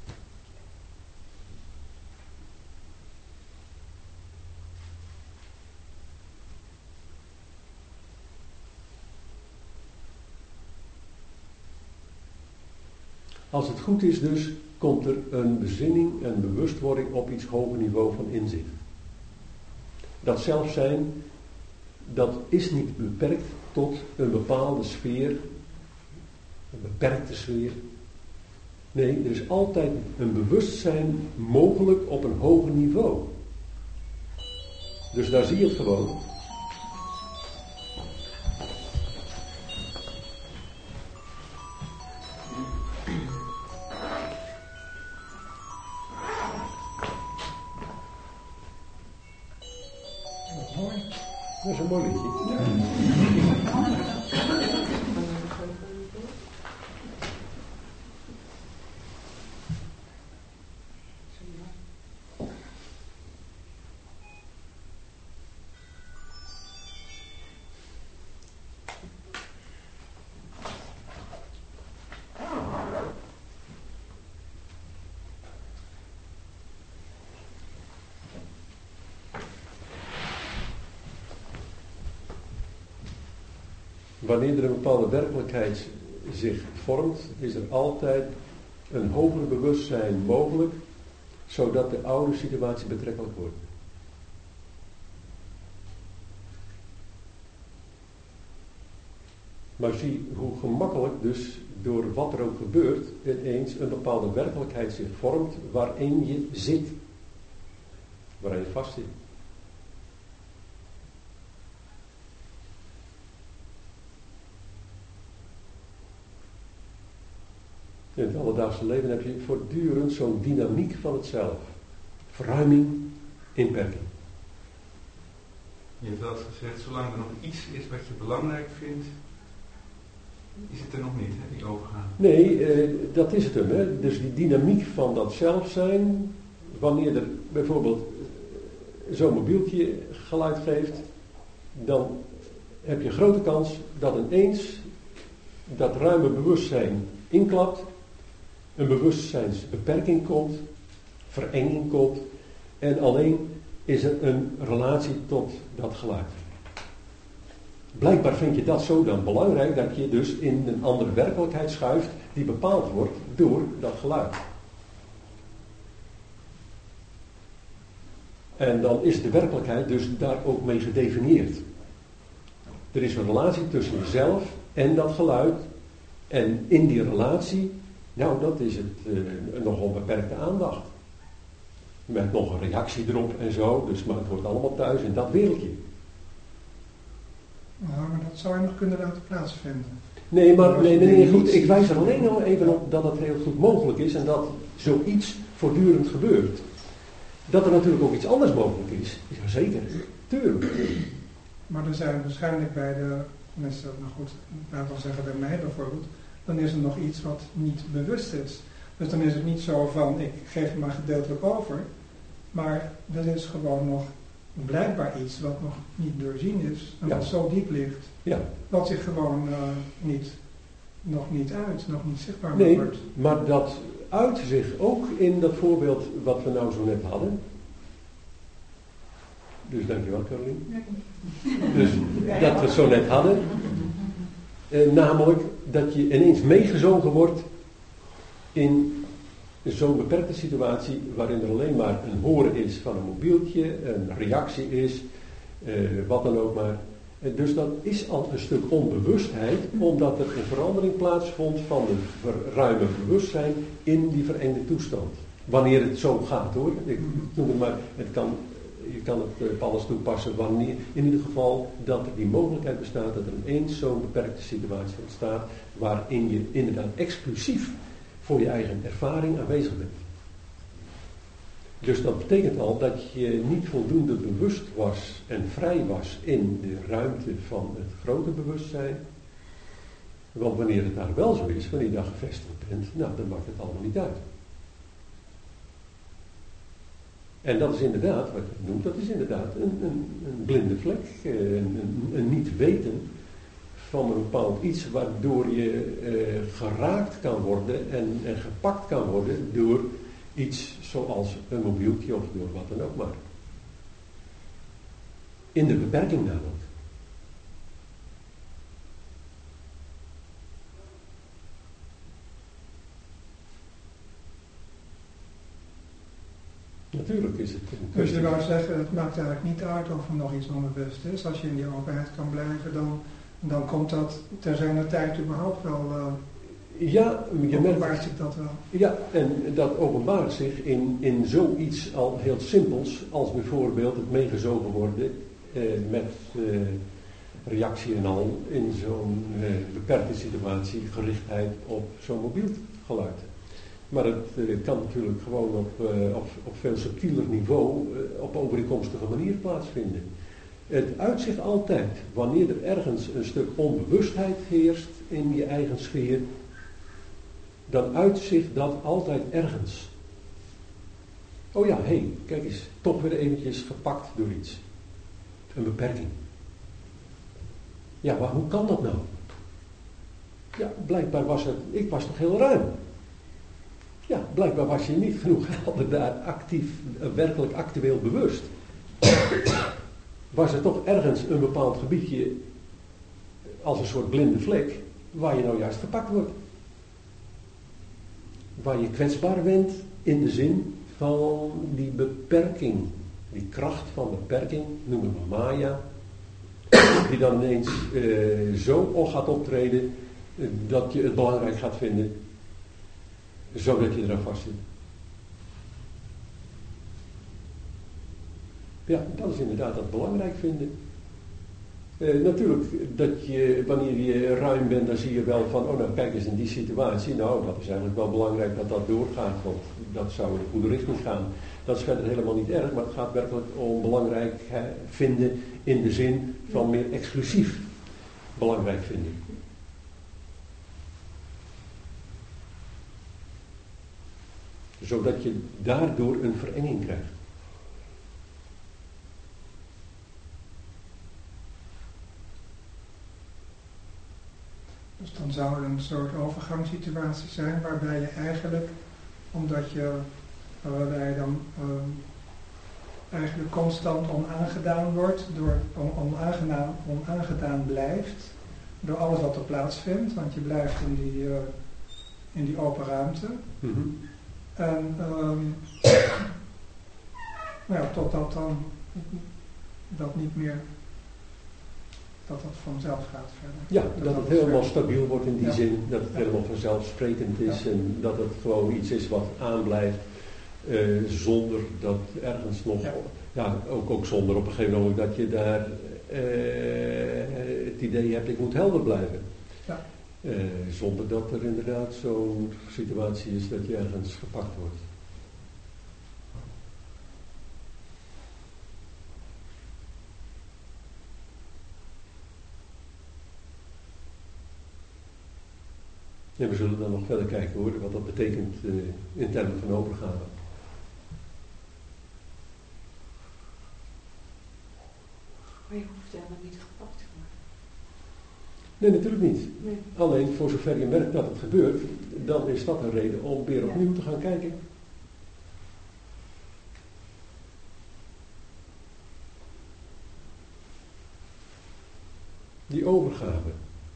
Als het goed is dus, komt er een bezinning, een bewustwording op iets hoger niveau van inzicht. Dat zelfzijn, dat is niet beperkt tot een bepaalde sfeer, een beperkte sfeer. Nee, er is altijd een bewustzijn mogelijk op een hoger niveau. Dus daar zie je het gewoon. Dat is een mooi liedje. Wanneer er een bepaalde werkelijkheid zich vormt, is er altijd een hoger bewustzijn mogelijk, zodat de oude situatie betrekkelijk wordt. Maar zie hoe gemakkelijk dus door wat er ook gebeurt, ineens een bepaalde werkelijkheid zich vormt waarin je zit. Waarin je vast zit. In het alledaagse leven heb je voortdurend zo'n dynamiek van het zelf. Verruiming, inperking. Je hebt wel eens gezegd, zolang er nog iets is wat je belangrijk vindt, Is het er nog niet, hè, die overgang? Nee, dat is het hem. Hè. Dus die dynamiek van dat zelf zijn, wanneer er bijvoorbeeld zo'n mobieltje geluid geeft, dan heb je grote kans dat ineens dat ruime bewustzijn inklapt, een bewustzijnsbeperking komt, verenging komt en alleen is er een relatie tot dat geluid. Blijkbaar vind je dat zo dan belangrijk dat je dus in een andere werkelijkheid schuift die bepaald wordt door dat geluid. En dan is de werkelijkheid dus daar ook mee gedefinieerd. Er is een relatie tussen jezelf en dat geluid. En in die relatie, nou dat is het nogal beperkte aandacht. Met nog een reactie erop en zo. Dus maar het wordt allemaal thuis in dat wereldje. Nou, maar dat zou je nog kunnen laten plaatsvinden. Nee, maar nee, goed. Ik wijs er alleen nog even op dat het heel goed mogelijk is en dat zoiets voortdurend gebeurt. Dat er natuurlijk ook iets anders mogelijk is. Jazeker, tuurlijk. Maar er zijn waarschijnlijk bij de mensen, nou goed, laten we zeggen bij mij bijvoorbeeld, dan is er nog iets wat niet bewust is. Dus dan is het niet zo van, ik geef het maar gedeeltelijk over, maar er is gewoon nog blijkbaar iets wat nog niet doorzien is en wat zo diep ligt, wat zich gewoon nog niet zichtbaar wordt. Nee, maar dat uit zich ook in dat voorbeeld wat we nou zo net hadden. Dus dankjewel Carolien. Dus dat we zo net hadden. Namelijk dat je ineens meegezogen wordt in zo'n beperkte situatie waarin er alleen maar een horen is van een mobieltje, een reactie is, wat dan ook maar. Dus dat is al een stuk onbewustheid, omdat er een verandering plaatsvond van de ruime bewustzijn in die verengde toestand. Wanneer het zo gaat hoor. Ik noem het maar, je kan het op alles toepassen wanneer, in ieder geval dat er die mogelijkheid bestaat dat er ineens zo'n beperkte situatie ontstaat waarin je inderdaad exclusief voor je eigen ervaring aanwezig bent. Dus dat betekent al dat je niet voldoende bewust was en vrij was in de ruimte van het grote bewustzijn. Want wanneer het daar wel zo is, wanneer je daar gevestigd bent, nou dan maakt het allemaal niet uit. En dat is inderdaad, wat je noemt, dat is inderdaad een blinde vlek, een niet weten van een bepaald iets waardoor je geraakt kan worden en gepakt kan worden door iets zoals een mobieltje of door wat dan ook maar. In de beperking namelijk. Natuurlijk is het een Dus kwestie. je wou zeggen, het maakt eigenlijk niet uit of er nog iets onbewust is. Als je in die openheid kan blijven, dan komt dat ter zijner tijd überhaupt wel. Ja, je openbaart zich dat wel. Ja, en dat openbaart zich in zoiets al heel simpels als bijvoorbeeld het meegezogen worden met reactie en al in zo'n beperkte situatie, gerichtheid op zo'n mobiel geluid. Maar het kan natuurlijk gewoon op veel subtieler niveau op overeenkomstige manier plaatsvinden. Het uitzicht altijd, wanneer er ergens een stuk onbewustheid heerst in je eigen sfeer, dan uitzicht dat altijd ergens. Oh ja, kijk eens, toch weer eventjes gepakt door iets. Een beperking. Ja, maar hoe kan dat nou? Ja, blijkbaar ik was toch heel ruim. Ja, blijkbaar was je niet genoeg daar actief, werkelijk actueel bewust. Was er toch ergens een bepaald gebiedje als een soort blinde vlek waar je nou juist gepakt wordt. Waar je kwetsbaar bent in de zin van die beperking, die kracht van beperking, noemen we Maya, die dan ineens zo gaat optreden dat je het belangrijk gaat vinden, zodat je eraan vast zit. Ja, dat is inderdaad dat belangrijk vinden. Natuurlijk, dat je, wanneer je ruim bent, dan zie je wel van, oh nou kijk eens in die situatie, nou dat is eigenlijk wel belangrijk dat dat doorgaat, want dat zou in de goede richting gaan. Dat is verder helemaal niet erg, maar het gaat werkelijk om belangrijk vinden in de zin van meer exclusief belangrijk vinden. Zodat je daardoor een verenging krijgt. Dus dan zou er een soort overgangssituatie zijn waarbij je eigenlijk, waarbij je dan eigenlijk constant onaangedaan wordt, onaangedaan blijft door alles wat er plaatsvindt, want je blijft in die open ruimte. Mm-hmm. En totdat dan dat niet meer, dat vanzelf gaat verder. Ja, dat het helemaal stabiel wordt in die zin, dat het helemaal vanzelfsprekend is en dat het gewoon iets is wat aanblijft zonder dat ergens nog, ook zonder op een gegeven moment dat je daar het idee hebt, ik moet helder blijven. Ja. Zonder dat er inderdaad zo'n situatie is dat je ergens gepakt wordt. En we zullen dan nog verder kijken hoor, wat dat betekent in termen van overgave. Maar je hoeft helemaal niet gepakt te worden. Nee, natuurlijk niet. Nee. Alleen voor zover je merkt dat het gebeurt, dan is dat een reden om weer opnieuw te gaan kijken. Die overgave.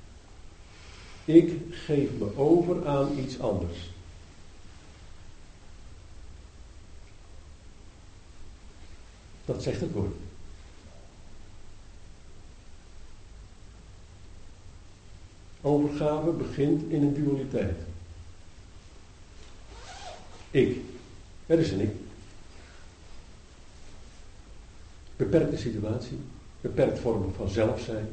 Ik geef me over aan iets anders. Dat zegt het woord. Overgave begint in een dualiteit. Ik. Er is een ik. Beperkte situatie. Beperkt vorm van zelf zijn.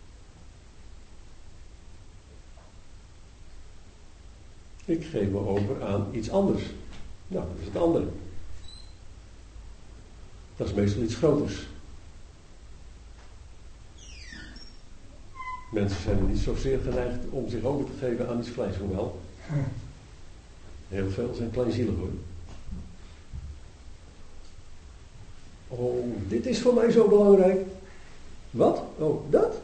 Ik geef me over aan iets anders. Nou, dat is het andere. Dat is meestal iets groters. Mensen zijn niet zozeer geneigd om zich over te geven aan iets kleins, hoewel. Heel veel zijn kleinzielig hoor. Oh, dit is voor mij zo belangrijk. Wat? Oh, dat?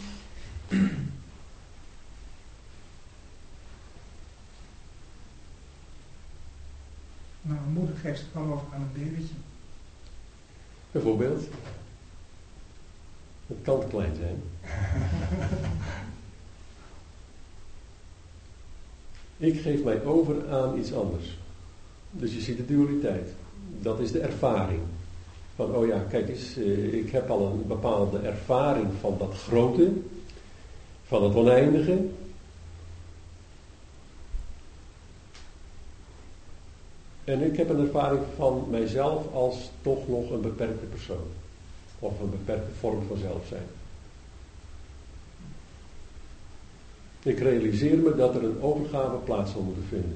Nou, een moeder geeft het wel over aan een babytje. Bijvoorbeeld. Het kan te klein zijn. Ik geef mij over aan iets anders. Dus je ziet de dualiteit. Dat is de ervaring. Van, oh ja, kijk eens, ik heb al een bepaalde ervaring van dat grote, van het oneindige. En ik heb een ervaring van mijzelf als toch nog een beperkte persoon. Of een beperkte vorm van zelf zijn. Ik realiseer me dat er een overgave plaats zal moeten vinden.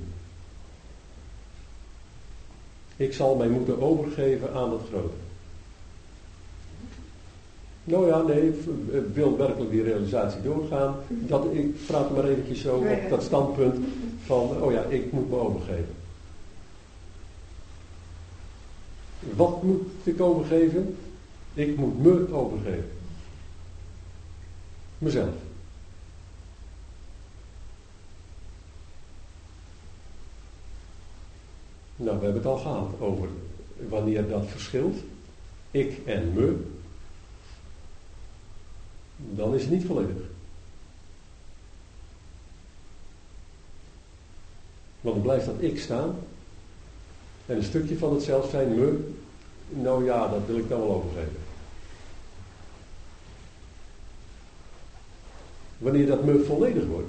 Ik zal mij moeten overgeven aan het grote. Nou ja, nee, wil werkelijk die realisatie doorgaan. Ik praat maar eventjes zo op dat standpunt van, oh ja, ik moet me overgeven. Wat moet ik overgeven? Ik moet me overgeven. Mezelf. Nou, we hebben het al gehad over wanneer dat verschilt. Ik en me. Dan is het niet volledig. Want dan blijft dat ik staan. En een stukje van het zelf zijn, me. Nou ja, dat wil ik dan wel overgeven. Wanneer dat me volledig wordt.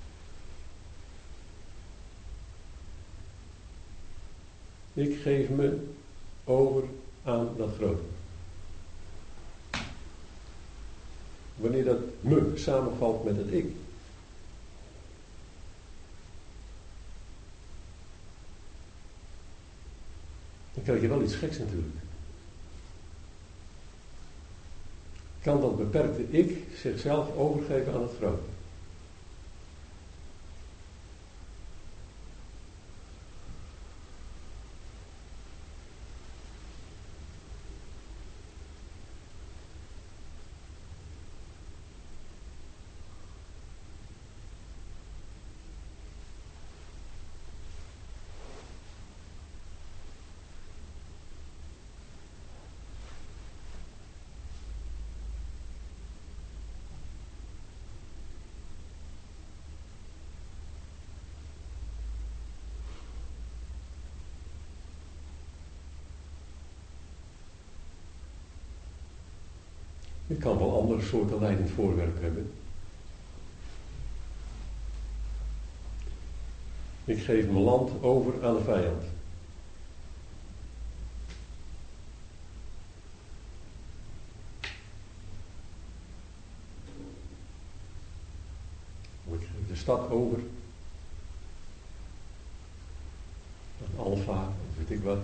Ik geef me over aan dat grote. Wanneer dat me samenvalt met het ik. Dan krijg je wel iets geks natuurlijk. Kan dat beperkte ik zichzelf overgeven aan het grote? Ik kan wel andere soorten leidend voorwerp hebben. Ik geef mijn land over aan de vijand. Ik geef de stad over aan Alfa, of weet ik wat.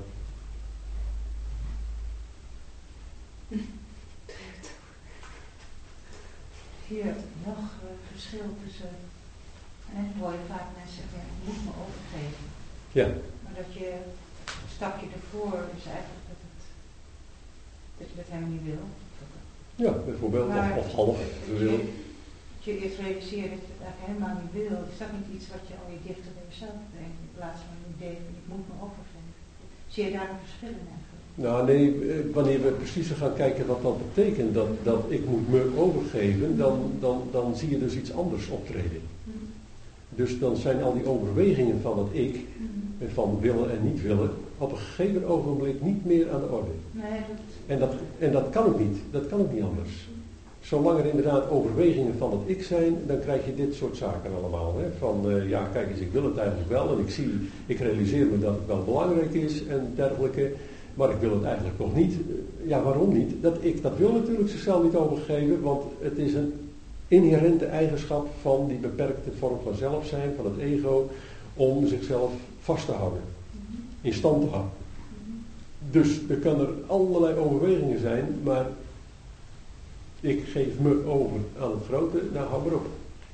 Hier nog verschil tussen. En dan hoor je vaak mensen zeggen, ja, ik moet me overgeven. Ja. Maar dat je een stapje ervoor, dus eigenlijk dat je dat helemaal niet wil. Ja, bijvoorbeeld, Maar of half wil. Dat je eerst realiseert dat je het eigenlijk helemaal niet wil. Is dat niet iets wat je al je dichter bij jezelf brengt, in plaats van een idee van ik moet me overgeven? Zie je daar een verschil in eigenlijk? Nou nee, wanneer we precies gaan kijken wat dat betekent, dat ik moet me overgeven, dan zie je dus iets anders optreden. Dus dan zijn al die overwegingen van het ik, van willen en niet willen, op een gegeven ogenblik niet meer aan de orde. Nee, En dat kan ook niet. Dat kan ook niet anders. Zolang er inderdaad overwegingen van het ik zijn, dan krijg je dit soort zaken allemaal. Hè? Van, ja kijk eens, ik wil het eigenlijk wel en ik realiseer me dat het wel belangrijk is en dergelijke. Maar ik wil het eigenlijk nog niet. Ja, waarom niet? Dat wil natuurlijk zichzelf niet overgeven, want het is een inherente eigenschap van die beperkte vorm van zelfzijn, van het ego, om zichzelf vast te houden, in stand te houden. Dus er kan er allerlei overwegingen zijn, maar ik geef me over aan het grote, nou hou maar op.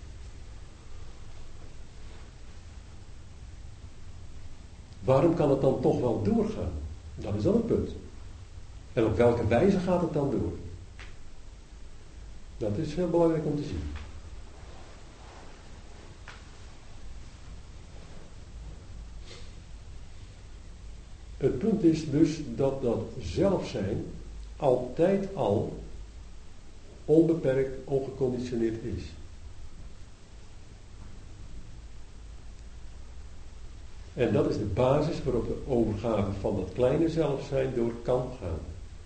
Waarom kan het dan toch wel doorgaan? Dat is dan het punt. En op welke wijze gaat het dan door? Dat is heel belangrijk om te zien. Het punt is dus dat zelfzijn altijd al onbeperkt, ongeconditioneerd is. En dat is de basis waarop de overgave van dat kleine zelfzijn door kan gaan.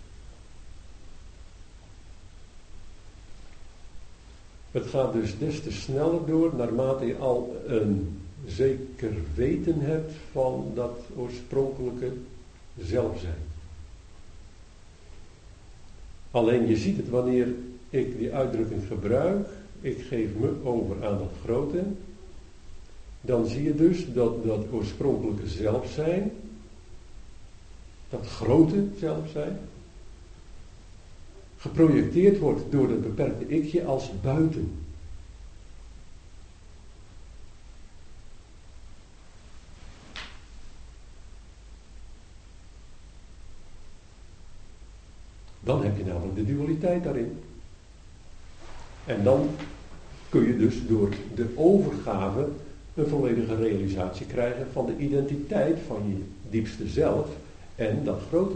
Het gaat dus des te sneller door naarmate je al een zeker weten hebt van dat oorspronkelijke zelfzijn. Alleen je ziet het wanneer ik die uitdrukking gebruik, ik geef me over aan dat grote, dan zie je dus dat oorspronkelijke zelfzijn, dat grote zelfzijn, geprojecteerd wordt door het beperkte ikje als buiten. Dan heb je namelijk de dualiteit daarin. En dan kun je dus door de overgave een volledige realisatie krijgen van de identiteit van je diepste zelf en dat grote.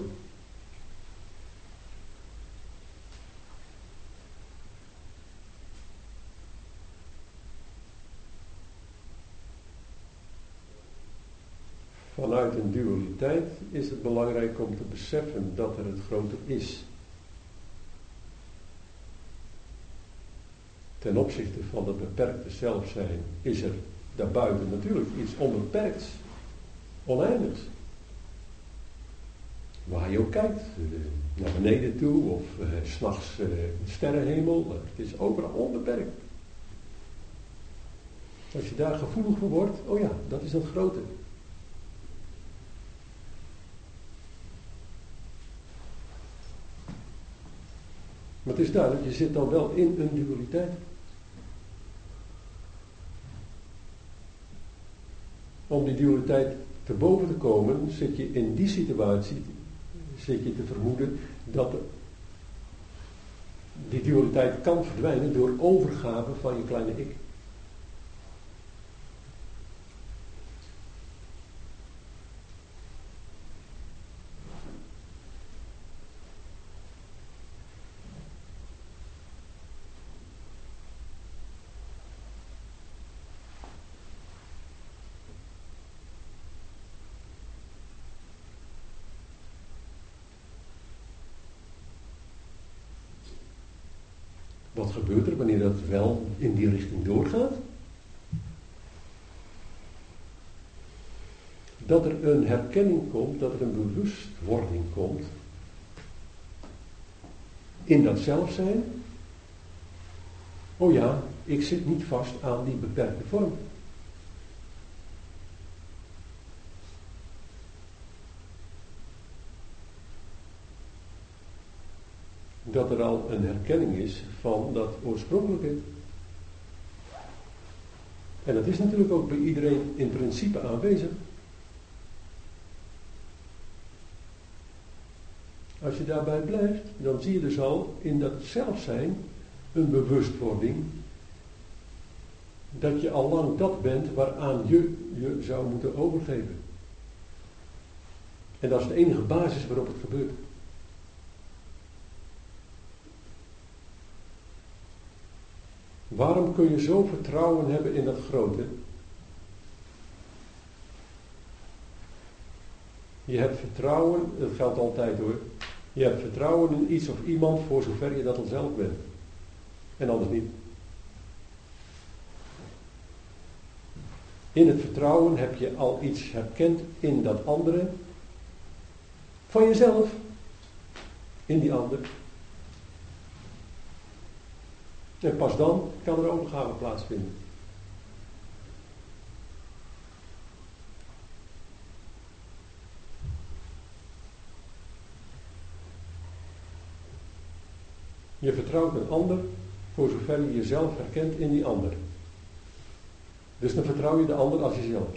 Vanuit een dualiteit is het belangrijk om te beseffen dat er het grote is. Ten opzichte van het beperkte zelfzijn is er daarbuiten natuurlijk iets onbeperkts, oneindigs. Waar je ook kijkt, naar beneden toe of 's nachts de sterrenhemel, het is overal onbeperkt. Als je daar gevoelig voor wordt, oh ja, dat is dat grote. Maar het is duidelijk, je zit dan wel in een dualiteit. Om die dualiteit te boven te komen, zit je in die situatie, zit je te vermoeden dat die dualiteit kan verdwijnen door overgave van je kleine ik. Wat gebeurt er wanneer dat wel in die richting doorgaat? Dat er een herkenning komt, dat er een bewustwording komt in dat zelfzijn. Oh ja, ik zit niet vast aan die beperkte vorm. Dat er al een herkenning is van dat oorspronkelijke. En dat is natuurlijk ook bij iedereen in principe aanwezig. Als je daarbij blijft, dan zie je dus al in dat zelfzijn een bewustwording dat je al lang dat bent waaraan je zou moeten overgeven. En dat is de enige basis waarop het gebeurt. Waarom kun je zo vertrouwen hebben in dat grote? Je hebt vertrouwen, dat geldt altijd hoor. Je hebt vertrouwen in iets of iemand voor zover je dat al zelf bent. En anders niet. In het vertrouwen heb je al iets herkend in dat andere. Van jezelf. In die ander. En pas dan kan er overgave plaatsvinden. Je vertrouwt een ander voor zover je jezelf herkent in die ander. Dus dan vertrouw je de ander als jezelf.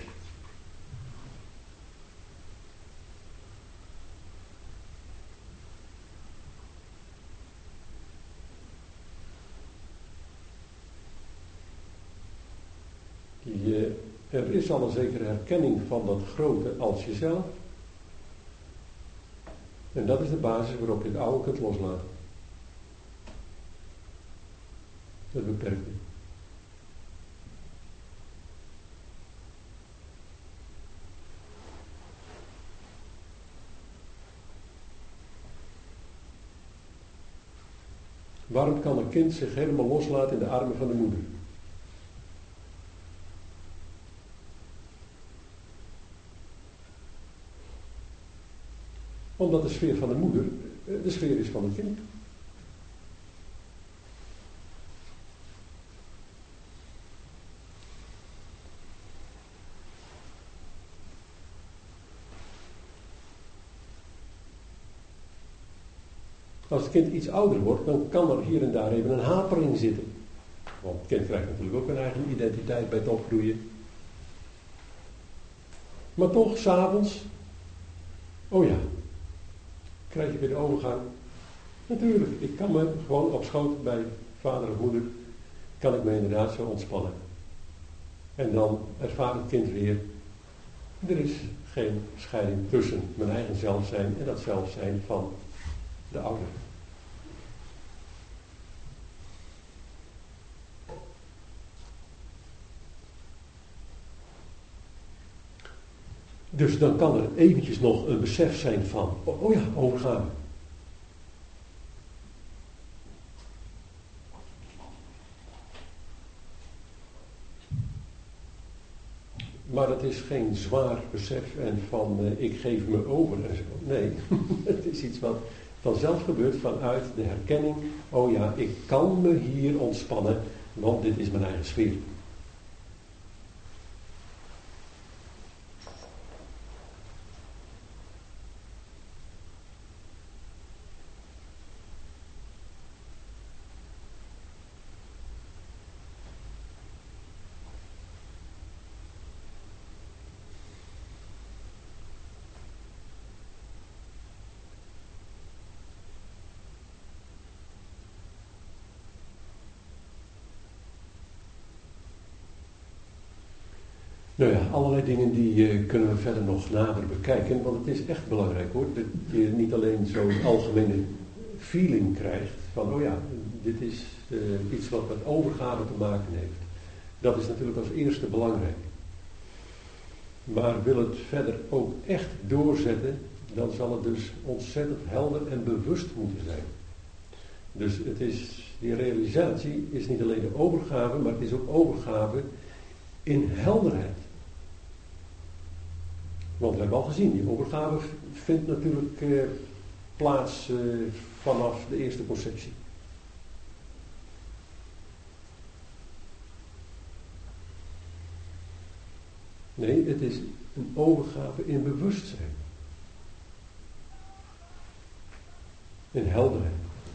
Er is al een zekere herkenning van dat grote als jezelf. En dat is de basis waarop je het oude kunt loslaten. Het beperkte. Waarom kan een kind zich helemaal loslaten in de armen van de moeder? Omdat de sfeer van de moeder de sfeer is van het kind. Als het kind iets ouder wordt, dan kan er hier en daar even een hapering zitten. Want het kind krijgt natuurlijk ook een eigen identiteit bij het opgroeien. Maar toch, 's avonds, oh ja, krijg je weer de overgang. Natuurlijk, ik kan me gewoon op schoot bij vader of moeder, kan ik me inderdaad zo ontspannen. En dan ervaart het kind weer, er is geen scheiding tussen mijn eigen zelfzijn en dat zelfzijn van de ouder. Dus dan kan er eventjes nog een besef zijn van, oh ja, overgave. Maar dat is geen zwaar besef en van ik geef me over en zo. Nee, het is iets wat vanzelf gebeurt vanuit de herkenning. Oh ja, ik kan me hier ontspannen, want dit is mijn eigen sfeer. Nou ja, allerlei dingen die kunnen we verder nog nader bekijken, want het is echt belangrijk hoor, dat je niet alleen zo'n algemene feeling krijgt van, oh ja, dit is iets wat met overgave te maken heeft. Dat is natuurlijk als eerste belangrijk. Maar wil het verder ook echt doorzetten, dan zal het dus ontzettend helder en bewust moeten zijn. Dus die realisatie is niet alleen de overgave, maar het is ook overgave in helderheid. Want we hebben al gezien, die overgave vindt natuurlijk plaats vanaf de eerste conceptie. Nee, het is een overgave in bewustzijn. In helderheid.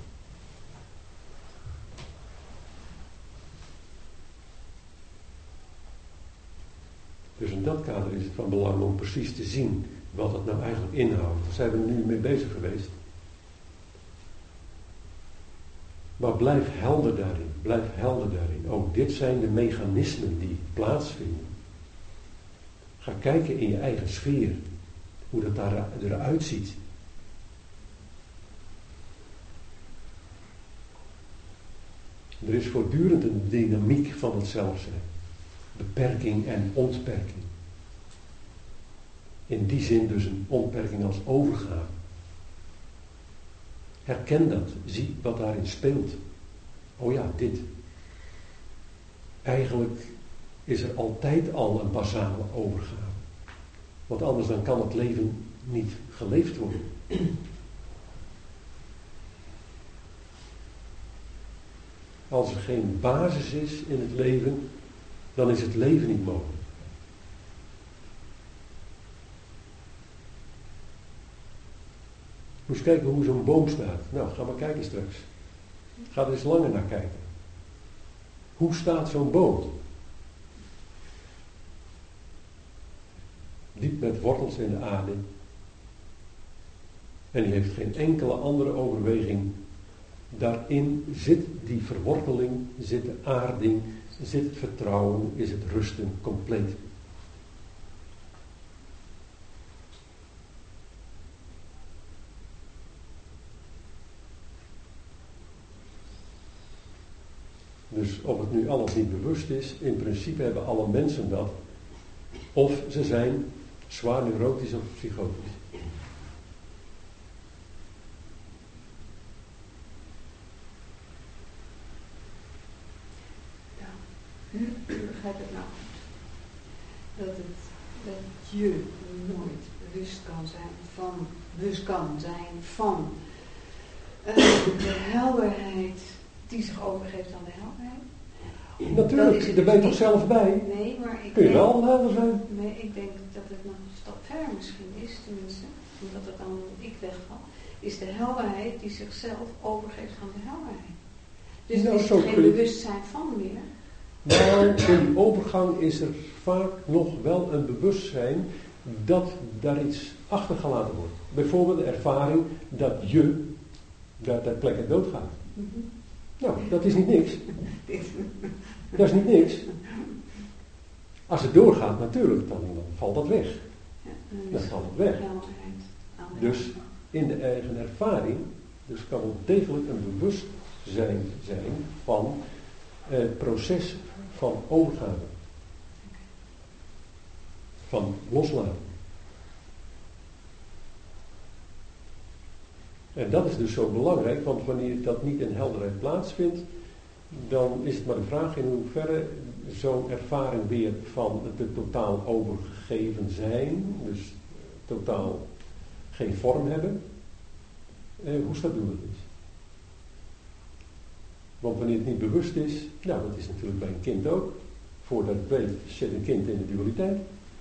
Dus in dat kader is het van belang om precies te zien wat het nou eigenlijk inhoudt. Daar zijn we nu mee bezig geweest. Maar blijf helder daarin. Blijf helder daarin. Ook dit zijn de mechanismen die plaatsvinden. Ga kijken in je eigen sfeer. Hoe dat daar eruit ziet. Er is voortdurend een dynamiek van het zelf zijn. Beperking en ontperking. In die zin dus een ontperking als overgave. Herken dat. Zie wat daarin speelt. Oh ja, dit. Eigenlijk is er altijd al een basale overgave. Want anders dan kan het leven niet geleefd worden. Als er geen basis is in het leven, dan is het leven niet mogelijk. Moet eens kijken hoe zo'n boom staat. Nou, ga maar kijken straks. Ga er eens langer naar kijken. Hoe staat zo'n boom? Diep met wortels in de aarde. En die heeft geen enkele andere overweging. Daarin zit die verworteling, zit de aarding, zit het vertrouwen, is het rusten compleet. Dus of het nu alles niet bewust is, in principe hebben alle mensen dat. Of ze zijn zwaar neurotisch of psychotisch. Begrijp ik nou goed? Dat je nooit bewust kan zijn van de helderheid die zich overgeeft aan de helderheid? Natuurlijk, daar ben je toch zelf bij? Nee, maar ik kun je denk, wel helder zijn? Nee, ik denk dat het nog een stap verder misschien is, tenminste, omdat het dan ik wegval, is de helderheid die zichzelf overgeeft aan de helderheid. Dus nou, er is er geen bewustzijn van meer. Maar in die overgang is er vaak nog wel een bewustzijn dat daar iets achtergelaten wordt. Bijvoorbeeld de ervaring dat je daar ter plekke doodgaat. Mm-hmm. Nou, dat is niet niks. Dat is niet niks. Als het doorgaat natuurlijk, dan valt dat weg. Dan valt het weg. Dus in de eigen ervaring, dus kan het degelijk een bewustzijn zijn van het proces van overgave. Van loslaten. En dat is dus zo belangrijk, want wanneer dat niet in helderheid plaatsvindt, dan is het maar de vraag in hoeverre zo'n ervaring weer van het totaal overgegeven zijn, dus totaal geen vorm hebben, hoe stabiel het is. Want wanneer het niet bewust is, nou dat is natuurlijk bij een kind ook, voordat het weet zit een kind in de dualiteit.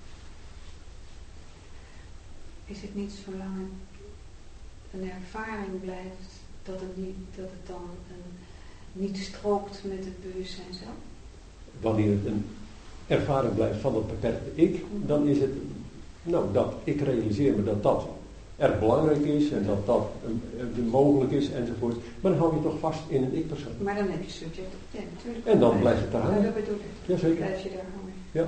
Is het niet zolang een ervaring blijft, dat het dan niet strookt met het bewustzijn zelf? Wanneer het een ervaring blijft van dat beperkte ik, dan is het, nou dat ik realiseer me dat dat erg belangrijk is en dat dat mogelijk is enzovoort. Maar dan hou je toch vast in een ik-persoon. Maar dan heb je subject, ja natuurlijk. En dan blijft het daar hangen. Ja, dat bedoel ik. Jazeker. Blijf je daar hangen. Ja.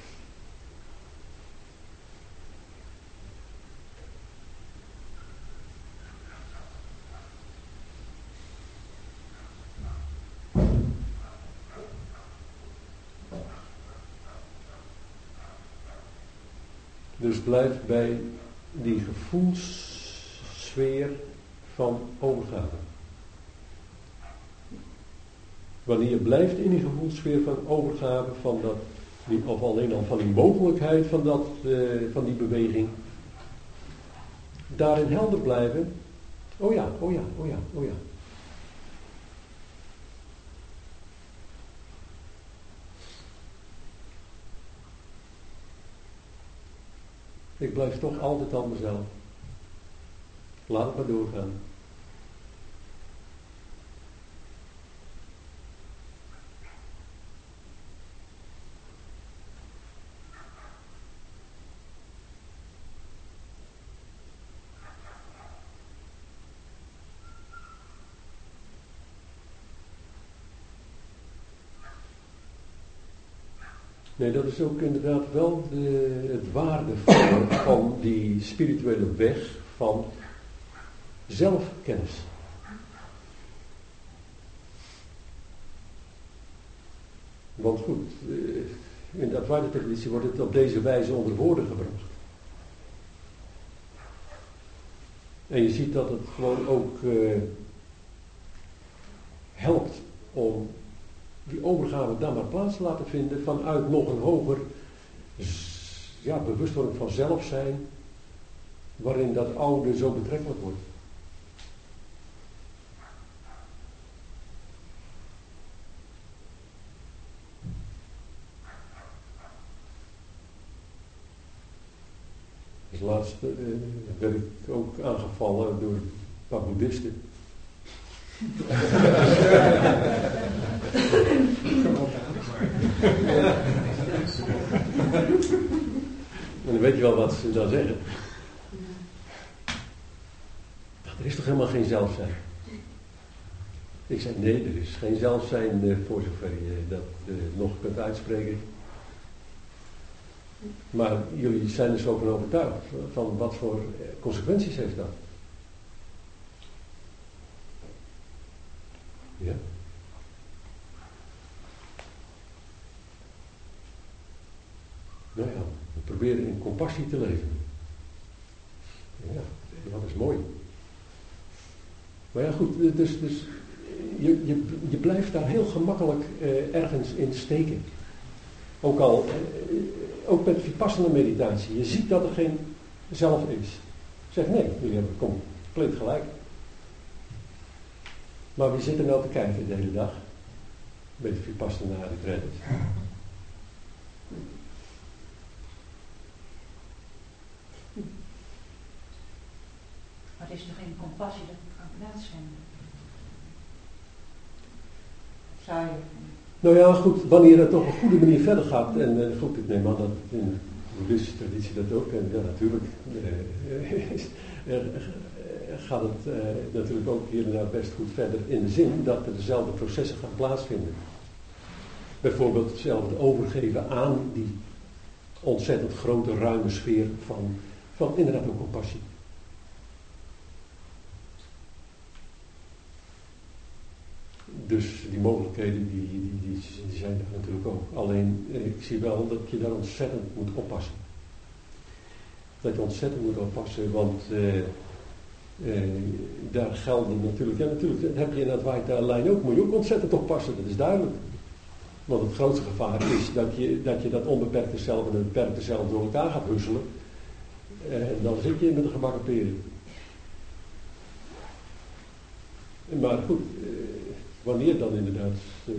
Dus blijf bij die gevoelssfeer van overgave. Wanneer je blijft in die gevoelssfeer van overgave, of alleen al van die mogelijkheid van die beweging, daarin helder blijven. Oh ja. Ik blijf toch altijd aan mezelf. Laat het maar doorgaan. Nee, dat is ook inderdaad wel het waardevolle van die spirituele weg van zelfkennis. Want goed, in de Advaita traditie wordt het op deze wijze onder woorden gebracht. En je ziet dat het gewoon ook helpt om die overgave dan maar plaats te laten vinden vanuit nog een hoger bewustwording van zelf zijn, waarin dat oude zo betrekkelijk wordt. Dus laatst werd ik ook aangevallen door een paar boeddhisten. En dan weet je wel wat ze dan zeggen. Er is toch helemaal geen zelfzijn? Ik zei nee, er is geen zelfzijn voor zover je dat nog kunt uitspreken. Maar jullie zijn er zo van overtuigd. Van wat voor consequenties heeft dat? Ja. Nou ja, we proberen in compassie te leven. Ja, dat is mooi. Maar ja goed, dus je blijft daar heel gemakkelijk ergens in steken. Ook met Vipassana meditatie. Je ziet dat er geen zelf is. Zeg nee, jullie hebben compleet gelijk. Maar wie zit er nou te kijken de hele dag? Met de Vipassana retreats. Maar het is toch geen compassie dat het kan plaatsvinden? Zou je... Nou ja, goed, wanneer het op een goede manier verder gaat, en goed, ik neem aan dat in de boeddhistische traditie dat ook, en ja natuurlijk gaat het natuurlijk ook hier inderdaad best goed verder in de zin dat er dezelfde processen gaan plaatsvinden. Bijvoorbeeld hetzelfde overgeven aan die ontzettend grote ruime sfeer van inderdaad ook compassie. Dus die mogelijkheden die zijn er natuurlijk ook. Alleen ik zie wel dat je daar ontzettend moet oppassen. Dat je ontzettend moet oppassen, want daar gelden natuurlijk, ja natuurlijk dat heb je in Advaita-lijn ook, moet je ook ontzettend oppassen, dat is duidelijk. Want het grootste gevaar is dat je dat onbeperkte zelf en het beperkte zelf door elkaar gaat husselen. En dan zit je met een gebakken peren. Maar goed, wanneer dan inderdaad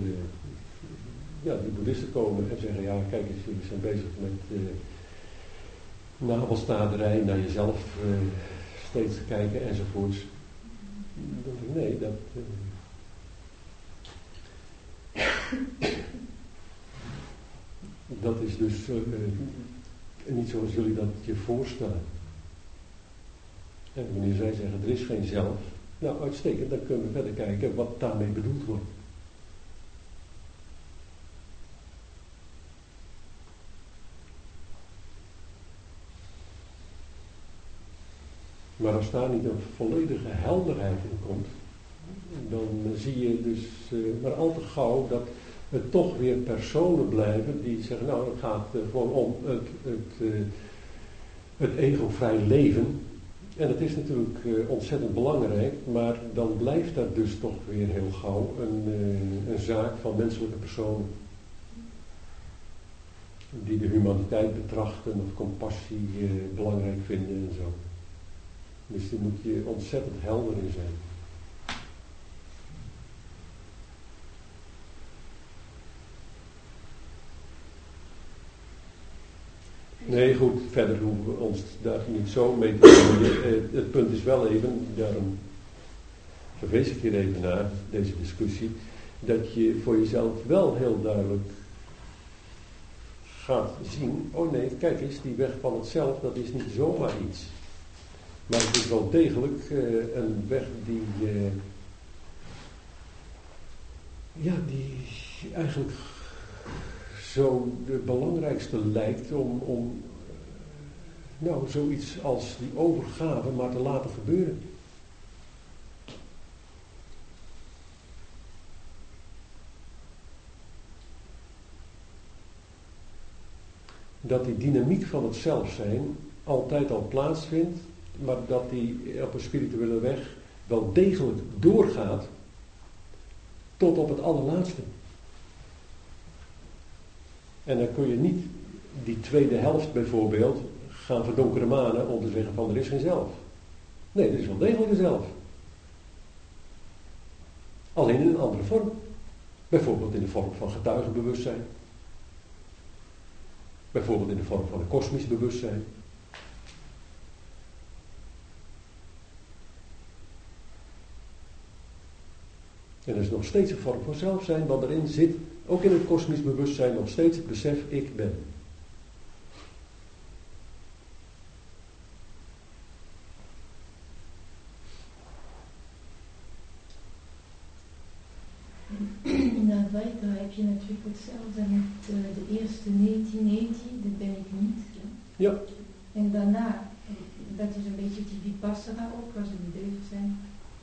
die boeddhisten komen en zeggen, ja kijk eens, jullie zijn bezig met navelstaderij, naar jezelf steeds kijken enzovoorts. Dan denk ik, nee, dat is dus niet zoals jullie dat je voorstellen. En wanneer zij zeggen, er is geen zelf, nou uitstekend, dan kunnen we verder kijken wat daarmee bedoeld wordt. Maar als daar niet een volledige helderheid in komt, dan zie je dus maar al te gauw dat het toch weer personen blijven die zeggen, nou het gaat gewoon om het egovrij leven En dat is natuurlijk ontzettend belangrijk, maar dan blijft dat dus toch weer heel gauw een zaak van menselijke personen. Die de humaniteit betrachten of compassie belangrijk vinden en zo. Dus daar moet je ontzettend helder in zijn. Nee, goed, verder hoeven we ons daar niet zo mee te bemoeien. Het punt is wel even, daarom verwees ik hier even naar deze discussie, dat je voor jezelf wel heel duidelijk gaat zien, oh nee, kijk eens, die weg van het zelf, dat is niet zomaar iets. Maar het is wel degelijk een weg die eigenlijk zo de belangrijkste lijkt om zoiets als die overgave maar te laten gebeuren. Dat die dynamiek van het zelf zijn altijd al plaatsvindt, maar dat die op een spirituele weg wel degelijk doorgaat tot op het allerlaatste. En dan kun je niet die tweede helft bijvoorbeeld gaan verdonkere manen om te zeggen van er is geen zelf. Nee, er is wel degelijk een zelf. Alleen in een andere vorm. Bijvoorbeeld in de vorm van getuigenbewustzijn. Bijvoorbeeld in de vorm van een kosmisch bewustzijn. En dat is nog steeds een vorm van zelfzijn, want erin zit, ook in het kosmisch bewustzijn, nog steeds het besef, ik ben. In de Advaita heb je natuurlijk hetzelfde met de eerste neti, dat ben ik niet. Ja. En daarna, dat is een beetje die vipassana ook, als we bezig zijn.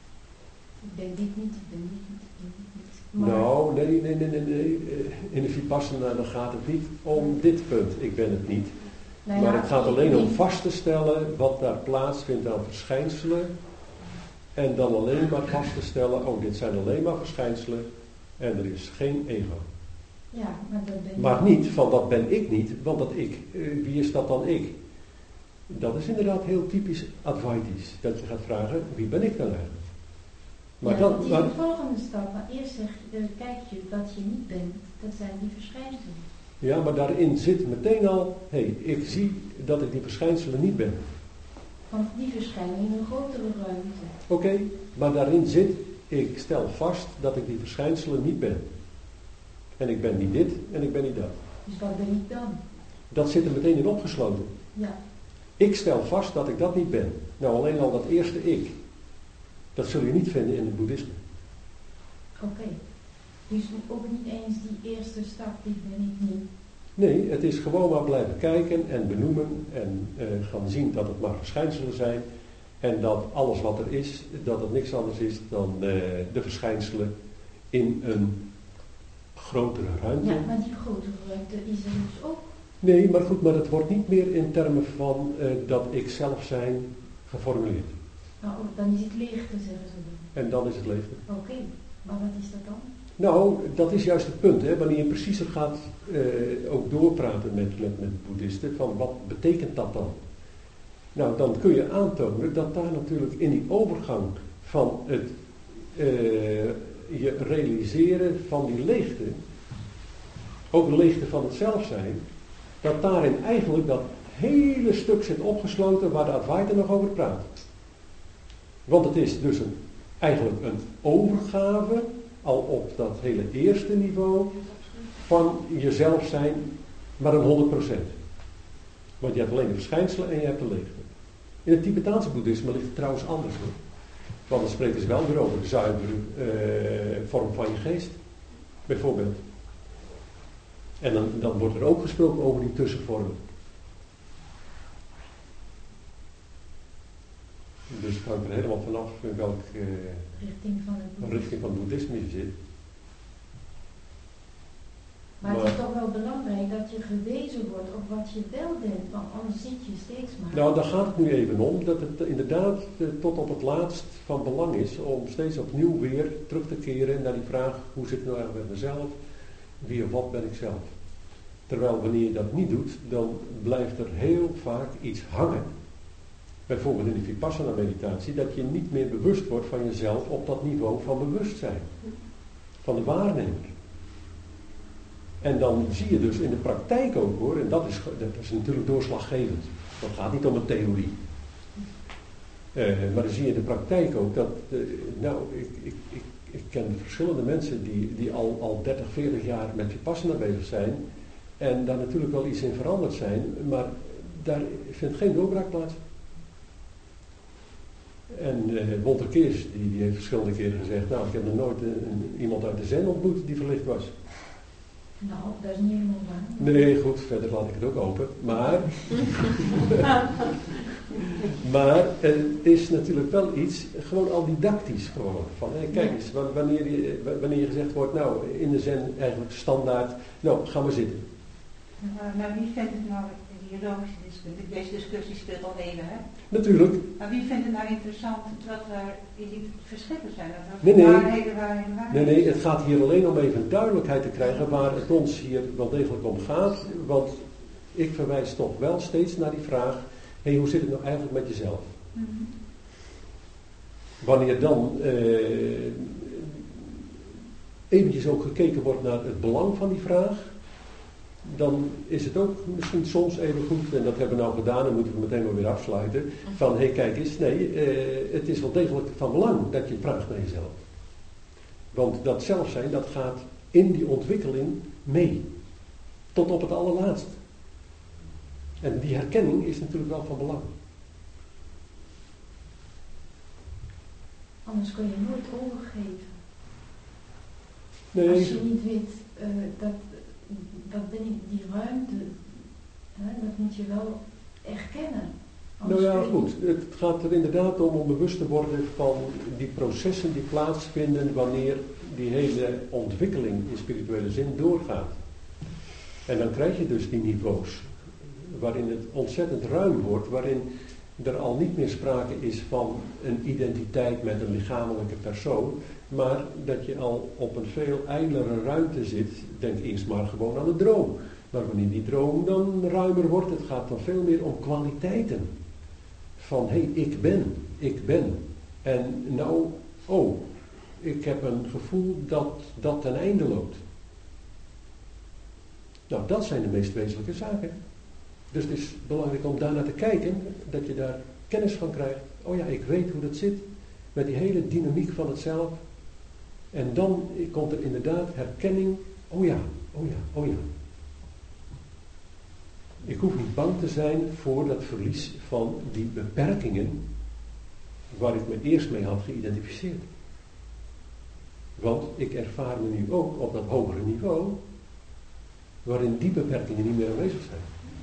Ik ben dit niet, ik ben dit niet, ik ben dit niet. Maar... Nou, nee. In de vipassana dan gaat het niet om dit punt, ik ben het niet. Nou maar ja, het gaat alleen om vast te stellen wat daar plaatsvindt aan verschijnselen. En dan alleen maar vast te stellen, oh dit zijn alleen maar verschijnselen en er is geen ego. Ja, maar dat ben ik. Maar niet van dat ben ik niet, want dat ik, wie is dat dan ik? Dat is inderdaad heel typisch Advaitisch. Dat je gaat vragen, wie ben ik dan eigenlijk? Maar ja, dat is de volgende stap. Maar eerst kijk je wat je niet bent. Dat zijn die verschijnselen. Ja, maar daarin zit meteen al, ik zie dat ik die verschijnselen niet ben. Want die verschijnen in een grotere ruimte. Oké, maar daarin zit, ik stel vast dat ik die verschijnselen niet ben. En ik ben niet dit en ik ben niet dat. Dus wat ben ik dan? Dat zit er meteen in opgesloten. Ja. Ik stel vast dat ik dat niet ben. Nou, alleen al dat eerste ik. Dat zul je niet vinden in het boeddhisme. Oké. Dus ook niet eens die eerste stap, die ben ik niet. Nee, het is gewoon maar blijven kijken en benoemen en gaan zien dat het maar verschijnselen zijn. En dat alles wat er is, dat het niks anders is dan de verschijnselen in een grotere ruimte. Ja, maar die grotere ruimte is er dus ook. Nee, maar goed, maar het wordt niet meer in termen van dat ik zelf zijn geformuleerd. Nou, dan is het leegte, zeggen ze dan. En dan is het leegte. Oké, maar wat is dat dan? Nou, dat is juist het punt, hè, wanneer je preciezer gaat ook doorpraten met boeddhisten, van wat betekent dat dan? Nou, dan kun je aantonen dat daar natuurlijk in die overgang van het je realiseren van die leegte, ook de leegte van het zelf zijn, dat daarin eigenlijk dat hele stuk zit opgesloten waar de Advaita nog over praat. Want het is dus eigenlijk een overgave, al op dat hele eerste niveau, van jezelf zijn, maar een 100%. Want je hebt alleen de verschijnselen en je hebt de leegte. In het Tibetaanse boeddhisme ligt het trouwens anders, hoor. Want dan spreken ze wel weer over de zuivere vorm van je geest, bijvoorbeeld. En dan wordt er ook gesproken over die tussenvormen. Dus het hangt er helemaal vanaf in welke richting van het richting van het boeddhisme je zit. Maar het is toch wel belangrijk dat je gewezen wordt op wat je wel bent, want anders zit je steeds maar. Nou, daar gaat het nu even om, dat het inderdaad tot op het laatst van belang is om steeds opnieuw weer terug te keren naar die vraag, hoe zit het nou eigenlijk met mezelf, wie of wat ben ik zelf. Terwijl wanneer je dat niet doet, dan blijft er heel vaak iets hangen. Bijvoorbeeld in de Vipassana meditatie, dat je niet meer bewust wordt van jezelf op dat niveau van bewustzijn. Van de waarnemer. En dan zie je dus in de praktijk ook hoor, en dat is natuurlijk doorslaggevend. Dat gaat niet om een theorie. Maar dan zie je in de praktijk ook dat, ik ken verschillende mensen die al 30, 40 jaar met Vipassana bezig zijn. En daar natuurlijk wel iets in veranderd zijn, maar daar vindt geen doorbraak plaats. En Walter Keers, die heeft verschillende keren gezegd, nou ik heb nog nooit iemand uit de Zen ontmoet die verlicht was. Nou, dat is niet helemaal waar. Nee, goed, verder laat ik het ook open. Maar het is natuurlijk wel iets, gewoon al didactisch gewoon. Van, kijk eens, wanneer je gezegd wordt, nou, in de Zen eigenlijk standaard, nou, ga maar zitten. Maar wie vindt het nou, ideologische discussie, deze discussie speelt al even, hè? Natuurlijk. Maar wie vindt het nou interessant dat er die verschillen zijn? Nee, het gaat hier alleen om even duidelijkheid te krijgen waar het ons hier wel degelijk om gaat. Want ik verwijs toch wel steeds naar die vraag, hoe zit het nou eigenlijk met jezelf? Mm-hmm. Wanneer dan eventjes ook gekeken wordt naar het belang van die vraag, dan is het ook misschien soms even goed, en dat hebben we nou gedaan, en moeten we meteen maar weer afsluiten, van kijk eens, nee, het is wel degelijk van belang dat je vraagt naar jezelf. Want dat zelfzijn, dat gaat in die ontwikkeling mee. Tot op het allerlaatst. En die herkenning is natuurlijk wel van belang. Anders kun je nooit overgeven. Nee. Als je niet weet dat ben ik, die ruimte, dat moet je wel erkennen. Nou ja, goed. Het gaat er inderdaad om bewust te worden van die processen die plaatsvinden wanneer die hele ontwikkeling in spirituele zin doorgaat. En dan krijg je dus die niveaus, waarin het ontzettend ruim wordt, waarin er al niet meer sprake is van een identiteit met een lichamelijke persoon, maar dat je al op een veel ijlere ruimte zit. Denk eerst maar gewoon aan de droom. Maar wanneer die droom dan ruimer wordt, het gaat dan veel meer om kwaliteiten. Van, ik ben. En nou, ik heb een gevoel dat ten einde loopt. Nou, dat zijn de meest wezenlijke zaken. Dus het is belangrijk om daarnaar te kijken, dat je daar kennis van krijgt. Oh ja, ik weet hoe dat zit, met die hele dynamiek van het zelf. En dan komt er inderdaad herkenning, oh ja. Ik hoef niet bang te zijn voor dat verlies van die beperkingen waar ik me eerst mee had geïdentificeerd. Want ik ervaar me nu ook op dat hogere niveau, waarin die beperkingen niet meer aanwezig zijn.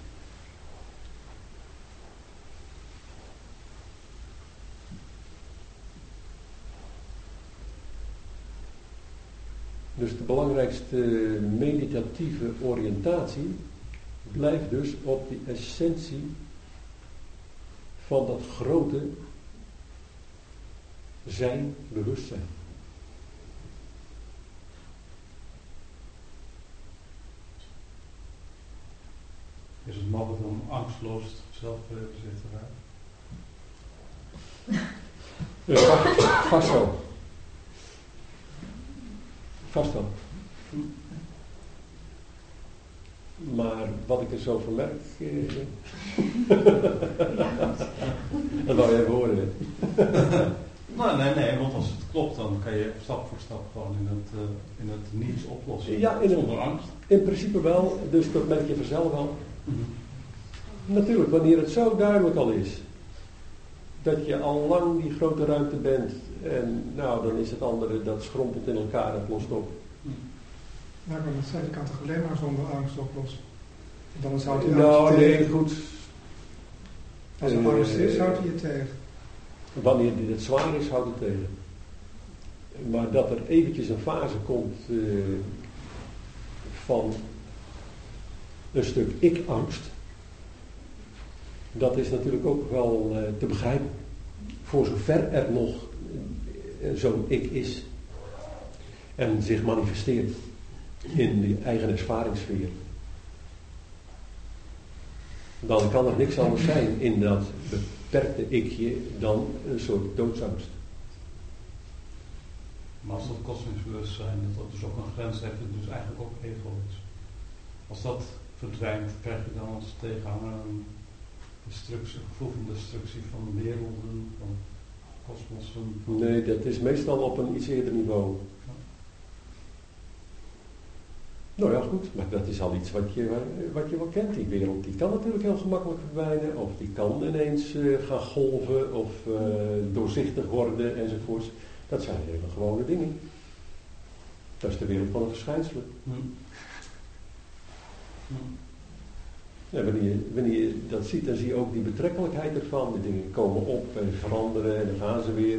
Dus de belangrijkste meditatieve oriëntatie blijft dus op die essentie van dat grote zijn, bewustzijn. Is het mogelijk om angstloos zelf bezig te raken? Vast wel. Vast wel. Maar wat ik er zo van merk... dat wou je even horen, hè? Nee, want als het klopt, dan kan je stap voor stap gewoon in het niets oplossen. Ja, zonder angst. In principe wel, dus dat merk je vanzelf wel. Mm-hmm. Natuurlijk, wanneer het zo duidelijk al is, dat je al lang die grote ruimte bent, en nou, dan is het andere, dat schrompelt in elkaar en lost op. Nou, ik kan het kan toch alleen maar zonder angst oplossen. Dan houdt hij nou, nee, goed. Als er angst is, houdt hij je tegen. Wanneer het zwaar is, houdt het tegen. Maar dat er eventjes een fase komt van een stuk ik-angst. Dat is natuurlijk ook wel te begrijpen. Voor zover er nog zo'n ik is. En zich manifesteert in die eigen ervaringssfeer. Dan kan er niks anders zijn in dat beperkte ikje dan een soort doodsangst. Maar als dat kosmisch bewustzijn, dat dus ook een grens heeft, het dus eigenlijk ook ego is. Als dat verdwijnt, krijg je dan als tegenhanger een gevoel van destructie van werelden, van kosmossen? Nee, dat is meestal op een iets eerder niveau. Ja. Nou ja, goed, maar dat is al iets wat je wel kent. Die wereld die kan natuurlijk heel gemakkelijk verdwijnen, of die kan ineens gaan golven, of doorzichtig worden enzovoorts. Dat zijn hele gewone dingen. Dat is de wereld van het verschijnselen. Ja, wanneer je dat ziet, dan zie je ook die betrekkelijkheid ervan. Die dingen komen op en veranderen en dan gaan ze weer.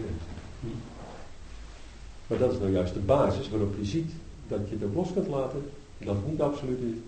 Maar dat is nou juist de basis waarop je ziet dat je het ook los kunt laten. Dat het niet absoluut is.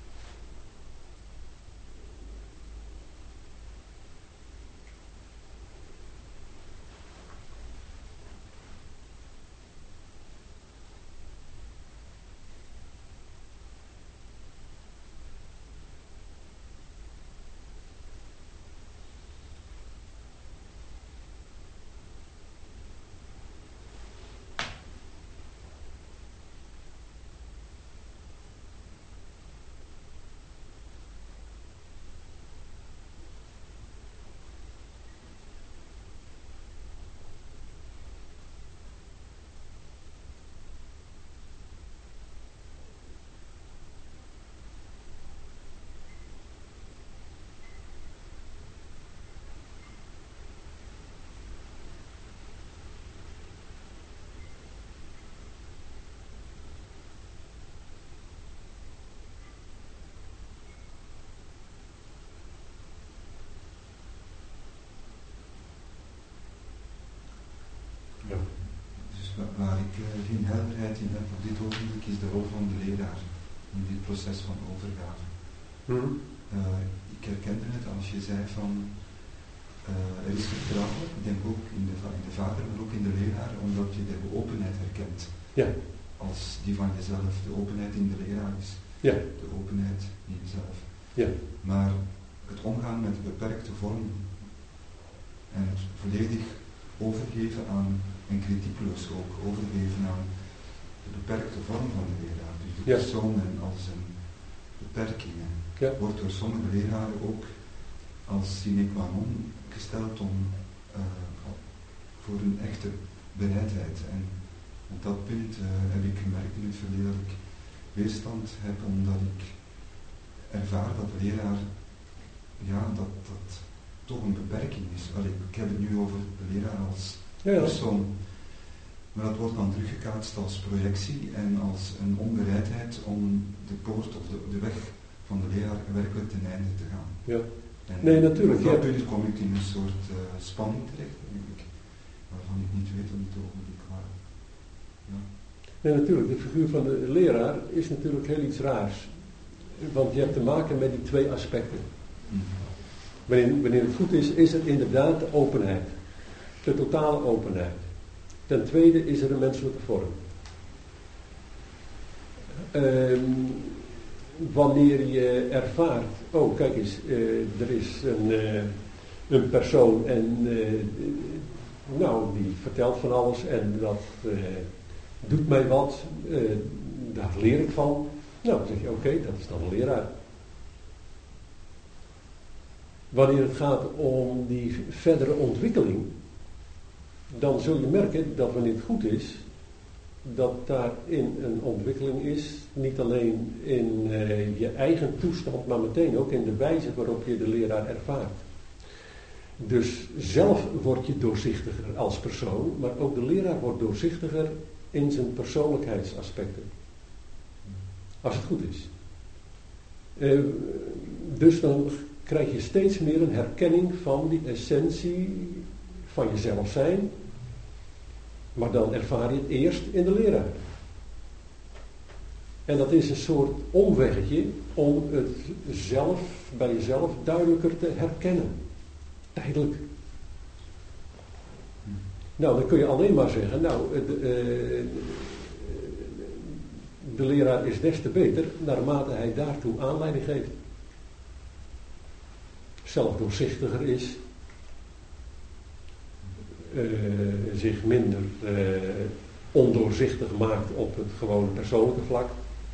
Dus waar ik geen helderheid in heb op dit ogenblik is de rol van de leraar in dit proces van overgave. Ik herkende het als je zei van er is vertrouwen, ik denk ook in de vader, maar ook in de leraar, omdat je de openheid herkent. Ja. Als die van jezelf, de openheid in de leraar is. Ja. De openheid in jezelf. Ja. Maar het omgaan met de beperkte vorm en het volledig overgeven aan, en kritiekloos ook, overgeven aan de beperkte vorm van de leraar. Dus de personen als een beperkingen. Wordt door sommige leraren ook als sine qua non gesteld om voor een echte bereidheid. En op dat punt heb ik gemerkt in het verleden dat ik weerstand heb, omdat ik ervaar dat de leraar, dat toch een beperking is. Ik heb het nu over de leraar als persoon. Maar dat wordt dan teruggekaatst als projectie en als een onbereidheid om de poort of de weg van de leraar werkelijk ten einde te gaan. Ja. En nee, natuurlijk. Op dat punt kom ik in een soort spanning terecht, denk ik, waarvan ik niet weet op dit ogenblik waar. Ja. Nee, natuurlijk. De figuur van de leraar is natuurlijk heel iets raars. Want je hebt te maken met die twee aspecten. Wanneer het goed is, is er inderdaad de openheid. De totale openheid. Ten tweede is er een menselijke vorm. Wanneer je ervaart, kijk eens, er is een persoon en die vertelt van alles en dat doet mij wat, daar leer ik van. Nou, dan zeg je oké, dat is dan een leraar. Wanneer het gaat om die verdere ontwikkeling, dan zul je merken dat wanneer het goed is, dat daarin een ontwikkeling is, niet alleen in je eigen toestand, maar meteen ook in de wijze waarop je de leraar ervaart. Dus zelf word je doorzichtiger als persoon, maar ook de leraar wordt doorzichtiger in zijn persoonlijkheidsaspecten. Als het goed is. Dus dan krijg je steeds meer een herkenning van die essentie van jezelf zijn. Maar dan ervaar je het eerst in de leraar. En dat is een soort omweggetje om het zelf, bij jezelf duidelijker te herkennen. Tijdelijk. Nou, dan kun je alleen maar zeggen, de leraar is des te beter naarmate hij daartoe aanleiding geeft. Zelf doorzichtiger is. Zich minder ondoorzichtig maakt op het gewone persoonlijke vlak.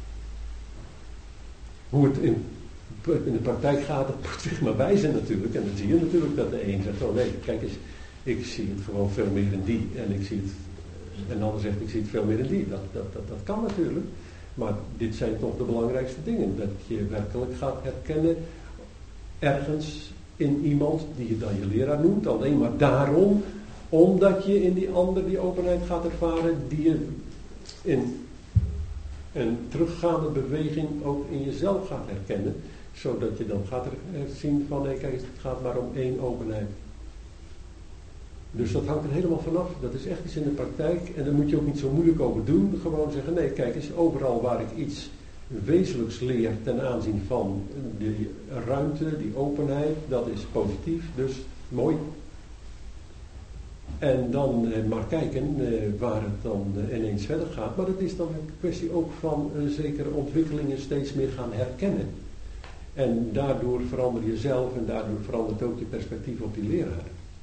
Hoe het in de praktijk gaat, dat moet zich maar wijzen natuurlijk. En dan zie je natuurlijk dat de een zegt, oh nee, kijk eens, ik zie het gewoon veel meer in die. En ik zie het, en de ander zegt, ik zie het veel meer in die. Dat kan natuurlijk. Maar dit zijn toch de belangrijkste dingen. Dat je werkelijk gaat herkennen ergens in iemand die je dan je leraar noemt. Alleen maar daarom, omdat je in die ander die openheid gaat ervaren, die je in een teruggaande beweging ook in jezelf gaat herkennen. Zodat je dan gaat zien van, nee, kijk, het gaat maar om één openheid. Dus dat hangt er helemaal vanaf. Dat is echt iets in de praktijk. En daar moet je ook niet zo moeilijk over doen. Gewoon zeggen, nee, kijk eens, overal waar ik iets wezenlijks leer ten aanzien van die ruimte, die openheid, dat is positief, dus mooi. En dan maar kijken waar het dan ineens verder gaat. Maar dat is dan een kwestie ook van zekere ontwikkelingen steeds meer gaan herkennen. En daardoor verander je zelf en daardoor verandert ook je perspectief op die leraar.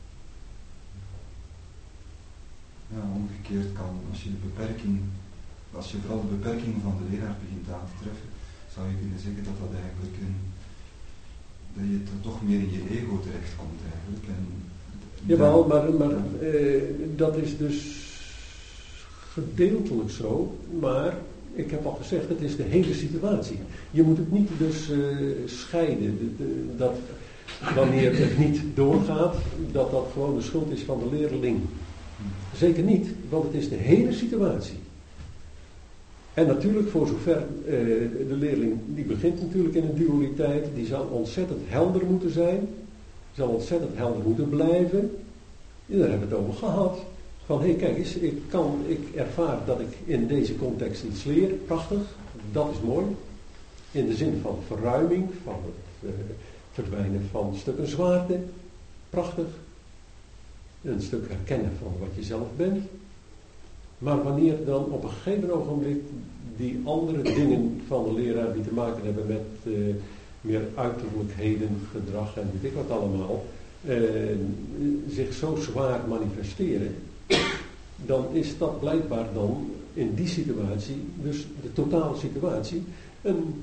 Ja, omgekeerd kan, als je vooral de beperkingen van de leraar begint aan te treffen, zou je kunnen zeggen dat dat eigenlijk dat je toch meer in je ego terechtkomt eigenlijk. Jawel, maar dat is dus gedeeltelijk zo, maar ik heb al gezegd, het is de hele situatie. Je moet het niet dus scheiden, dat wanneer het niet doorgaat, dat gewoon de schuld is van de leerling. Zeker niet, want het is de hele situatie. En natuurlijk, voor zover de leerling, die begint natuurlijk in een dualiteit, die zal ontzettend helder moeten zijn, zal ontzettend helder moeten blijven. En daar hebben we het over gehad. Van, hé, kijk eens, ik ervaar dat ik in deze context iets leer, prachtig, dat is mooi. In de zin van verruiming, van het verdwijnen van stukken zwaarte, prachtig. Een stuk herkennen van wat je zelf bent. Maar wanneer dan op een gegeven ogenblik die andere dingen van de leraar die te maken hebben met meer uiterlijkheden, gedrag en weet ik wat allemaal, zich zo zwaar manifesteren, dan is dat blijkbaar dan in die situatie, dus de totale situatie, een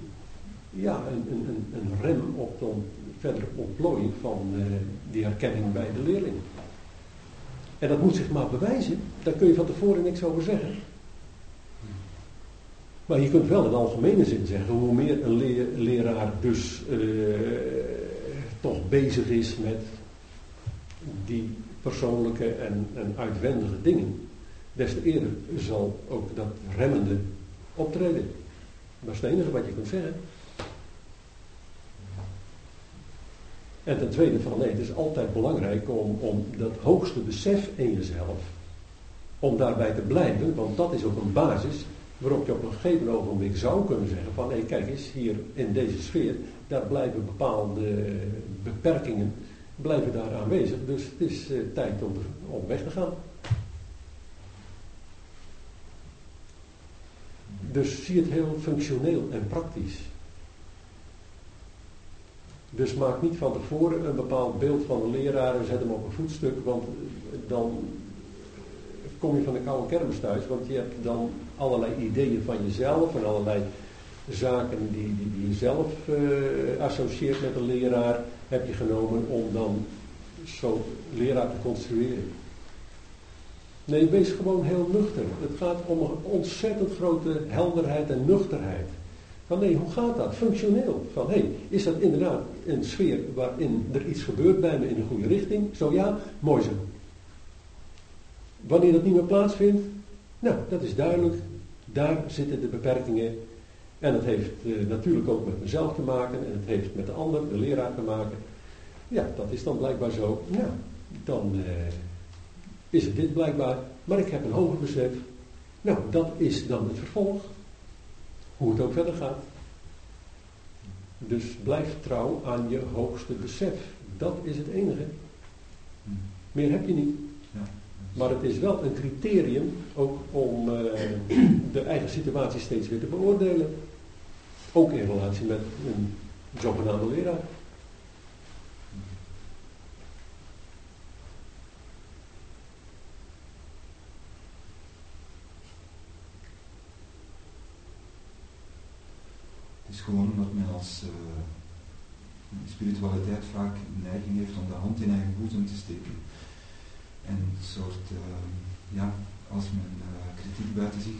rem op dan verdere ontplooiing van die herkenning bij de leerling. En dat moet zich maar bewijzen. Daar kun je van tevoren niks over zeggen. Maar je kunt wel in algemene zin zeggen, hoe meer een leraar dus toch bezig is met die persoonlijke en uitwendige dingen, des te eerder zal ook dat remmende optreden. Dat is het enige wat je kunt zeggen. En ten tweede van, nee, het is altijd belangrijk om dat hoogste besef in jezelf, om daarbij te blijven, want dat is ook een basis waarop je op een gegeven ogenblik zou kunnen zeggen van, hé, kijk eens, hier in deze sfeer, daar blijven bepaalde beperkingen, blijven daar aanwezig, dus het is tijd om weg te gaan. Dus zie het heel functioneel en praktisch. Dus maak niet van tevoren een bepaald beeld van de leraar en zet hem op een voetstuk, want dan kom je van de koude kermis thuis, want je hebt dan allerlei ideeën van jezelf en allerlei zaken die je zelf associeert met een leraar, heb je genomen om dan zo'n leraar te construeren. Nee, wees gewoon heel nuchter. Het gaat om een ontzettend grote helderheid en nuchterheid. Van nee, hoe gaat dat? Functioneel. Van is dat inderdaad een sfeer waarin er iets gebeurt bij me in de goede richting? Zo ja, mooi zo. Wanneer dat niet meer plaatsvindt, nou, dat is duidelijk. Daar zitten de beperkingen. En het heeft natuurlijk ook met mezelf te maken. En het heeft met de ander, de leraar te maken. Ja, dat is dan blijkbaar zo. Nou, dan is het dit blijkbaar. Maar ik heb een hoger besef. Nou, dat is dan het vervolg. hoe het ook verder gaat. Dus blijf trouw aan je hoogste besef. Dat is het enige. Meer heb je niet. Ja. Maar het is wel een criterium ook om de eigen situatie steeds weer te beoordelen. Ook in relatie met een zogenaamde leraar. Het is gewoon omdat men als spiritualiteit vaak een neiging heeft om de hand in eigen boezem te steken. En een soort, als men kritiek buiten zich,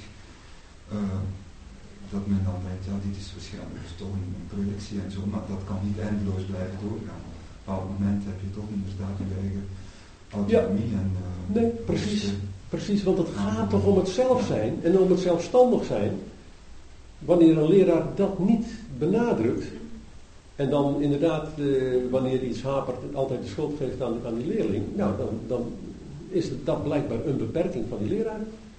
dat men dan denkt, ja, dit is waarschijnlijk dus toch een projectie en zo, maar dat kan niet eindeloos blijven doorgaan. Op een bepaald moment heb je toch inderdaad je eigen autonomie. Ja. Nee, precies. Precies, want het gaat toch om het zelf zijn en om het zelfstandig zijn. Wanneer een leraar dat niet benadrukt, en dan inderdaad, wanneer iets hapert, altijd de schuld geeft aan die leerling, nou, dan is dat blijkbaar een beperking van die leraar.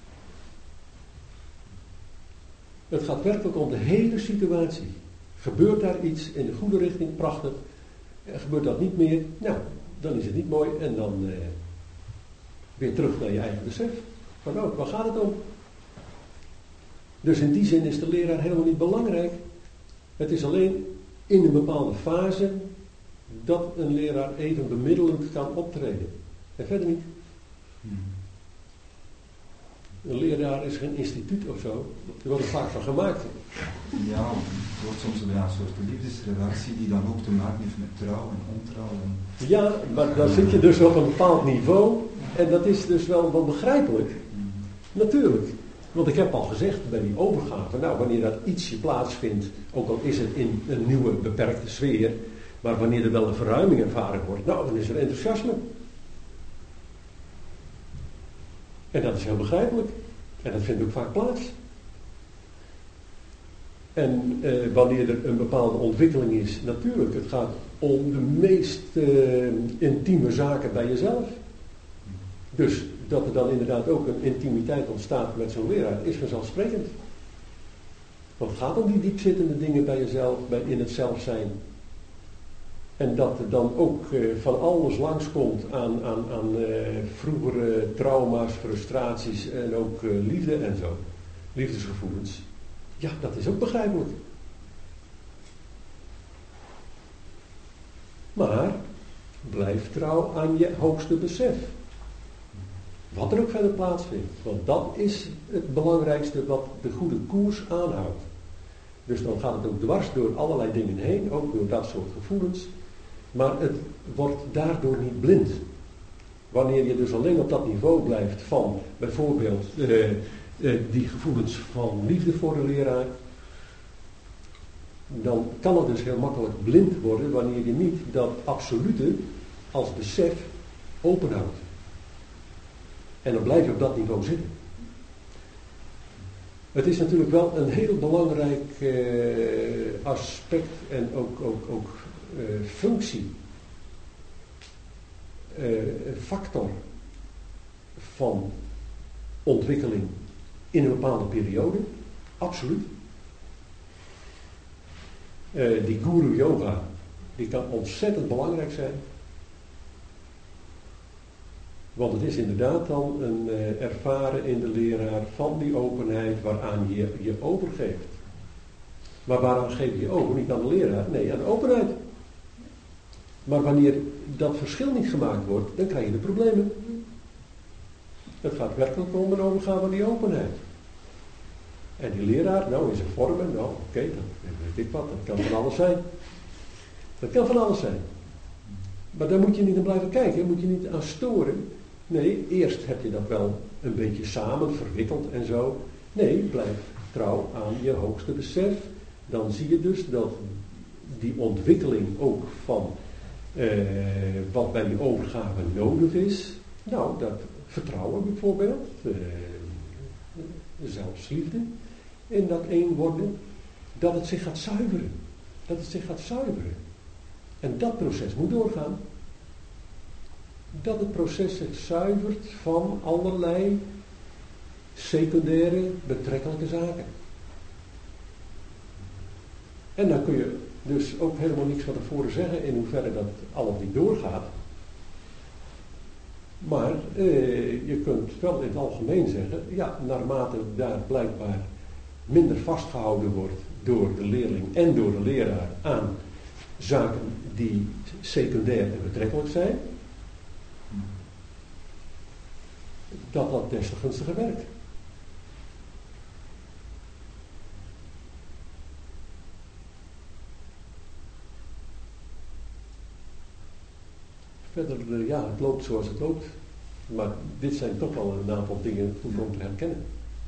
Het gaat werkelijk om de hele situatie. Gebeurt daar iets in de goede richting, prachtig. Gebeurt dat niet meer, nou, dan is het niet mooi en dan weer terug naar je eigen besef. Van, oh, waar gaat het om? Dus in die zin is de leraar helemaal niet belangrijk. Het is alleen in een bepaalde fase dat een leraar even bemiddelend kan optreden. En verder niet. Een leraar is geen instituut of zo. Er wordt er vaak van gemaakt. Ja, het wordt soms een soort liefdesrelatie die dan ook te maken heeft met trouw en ontrouw. Ja, maar dan zit je dus op een bepaald niveau. En dat is dus wel begrijpelijk. Natuurlijk. Want ik heb al gezegd bij die overgave, nou, wanneer dat ietsje plaatsvindt, ook al is het in een nieuwe beperkte sfeer, maar wanneer er wel een verruiming ervaren wordt, nou, dan is er enthousiasme. En dat is heel begrijpelijk. En dat vindt ook vaak plaats. En wanneer er een bepaalde ontwikkeling is, natuurlijk, het gaat om de meest intieme zaken bij jezelf. Dus dat er dan inderdaad ook een intimiteit ontstaat met zo'n leraar, is vanzelfsprekend. Want het gaat om die diepzittende dingen bij jezelf, in het zelf zijn. En dat er dan ook van alles langskomt aan vroegere trauma's, frustraties en ook liefde en zo. Liefdesgevoelens. Ja, dat is ook begrijpelijk. Maar blijf trouw aan je hoogste besef. Wat er ook verder plaatsvindt. Want dat is het belangrijkste wat de goede koers aanhoudt. Dus dan gaat het ook dwars door allerlei dingen heen, ook door dat soort gevoelens. Maar het wordt daardoor niet blind. Wanneer je dus alleen op dat niveau blijft van bijvoorbeeld die gevoelens van liefde voor de leraar, dan kan het dus heel makkelijk blind worden wanneer je niet dat absolute als besef openhoudt. En dan blijf je op dat niveau zitten. Het is natuurlijk wel een heel belangrijk aspect en ook functie, factor van ontwikkeling in een bepaalde periode. Absoluut. Die guru yoga, die kan ontzettend belangrijk zijn. Want het is inderdaad dan een ervaren in de leraar van die openheid waaraan je je overgeeft. Maar waaraan geef je je over? Niet aan de leraar, nee, aan de openheid. Maar wanneer dat verschil niet gemaakt wordt, dan krijg je de problemen. Het gaat werkelijk om een overgave aan die openheid. En die leraar, nou in zijn vormen, nou oké, dan weet ik wat, dat kan van alles zijn. Dat kan van alles zijn. Maar daar moet je niet aan blijven kijken, daar moet je niet aan storen. Nee, eerst heb je dat wel een beetje samen, verwikkeld en zo. Nee, blijf trouw aan je hoogste besef. Dan zie je dus dat die ontwikkeling ook van wat bij die overgave nodig is. Nou, dat vertrouwen bijvoorbeeld, zelfsliefde, en dat één worden, dat het zich gaat zuiveren. Dat het zich gaat zuiveren. En dat proces moet doorgaan. Dat het proces zich zuivert van allerlei secundaire betrekkelijke zaken. En dan kun je dus ook helemaal niks van tevoren zeggen in hoeverre dat al of niet doorgaat. Maar je kunt wel in het algemeen zeggen, ja, naarmate daar blijkbaar minder vastgehouden wordt door de leerling en door de leraar aan zaken die secundair en betrekkelijk zijn, dat des te gunstiger werkt. Verder, ja, het loopt zoals het loopt. Maar dit zijn toch wel een aantal dingen goed om te herkennen.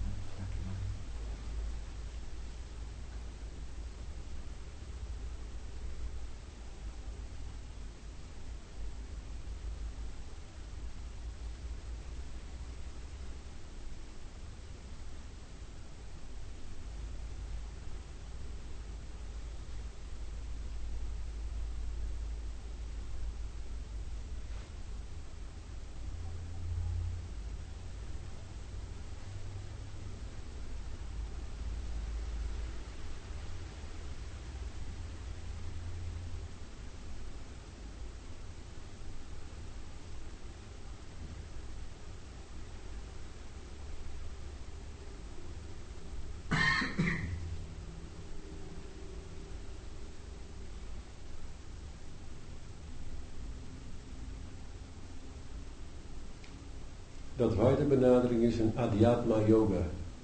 Dat Advaita-benadering is een Adhyatma yoga.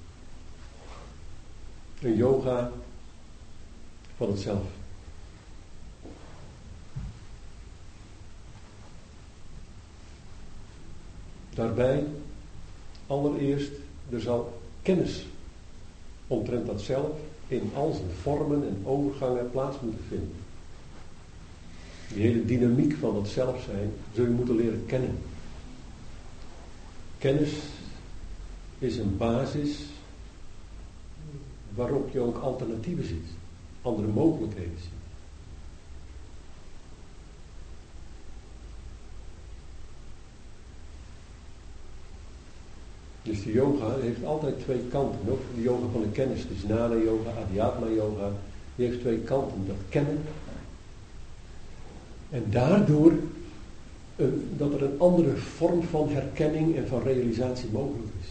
Een yoga van het zelf. Daarbij, allereerst, er zal kennis omtrent dat zelf in al zijn vormen en overgangen plaats moeten vinden. Die hele dynamiek van het zelf zijn zul je moeten leren kennen. Kennis is een basis waarop je ook alternatieven ziet, andere mogelijkheden ziet. Dus de yoga heeft altijd twee kanten. Ook de yoga van de kennis, dus Jnana yoga, Adhyatma yoga, die heeft twee kanten. Dat kennen en daardoor dat er een andere vorm van herkenning en van realisatie mogelijk is.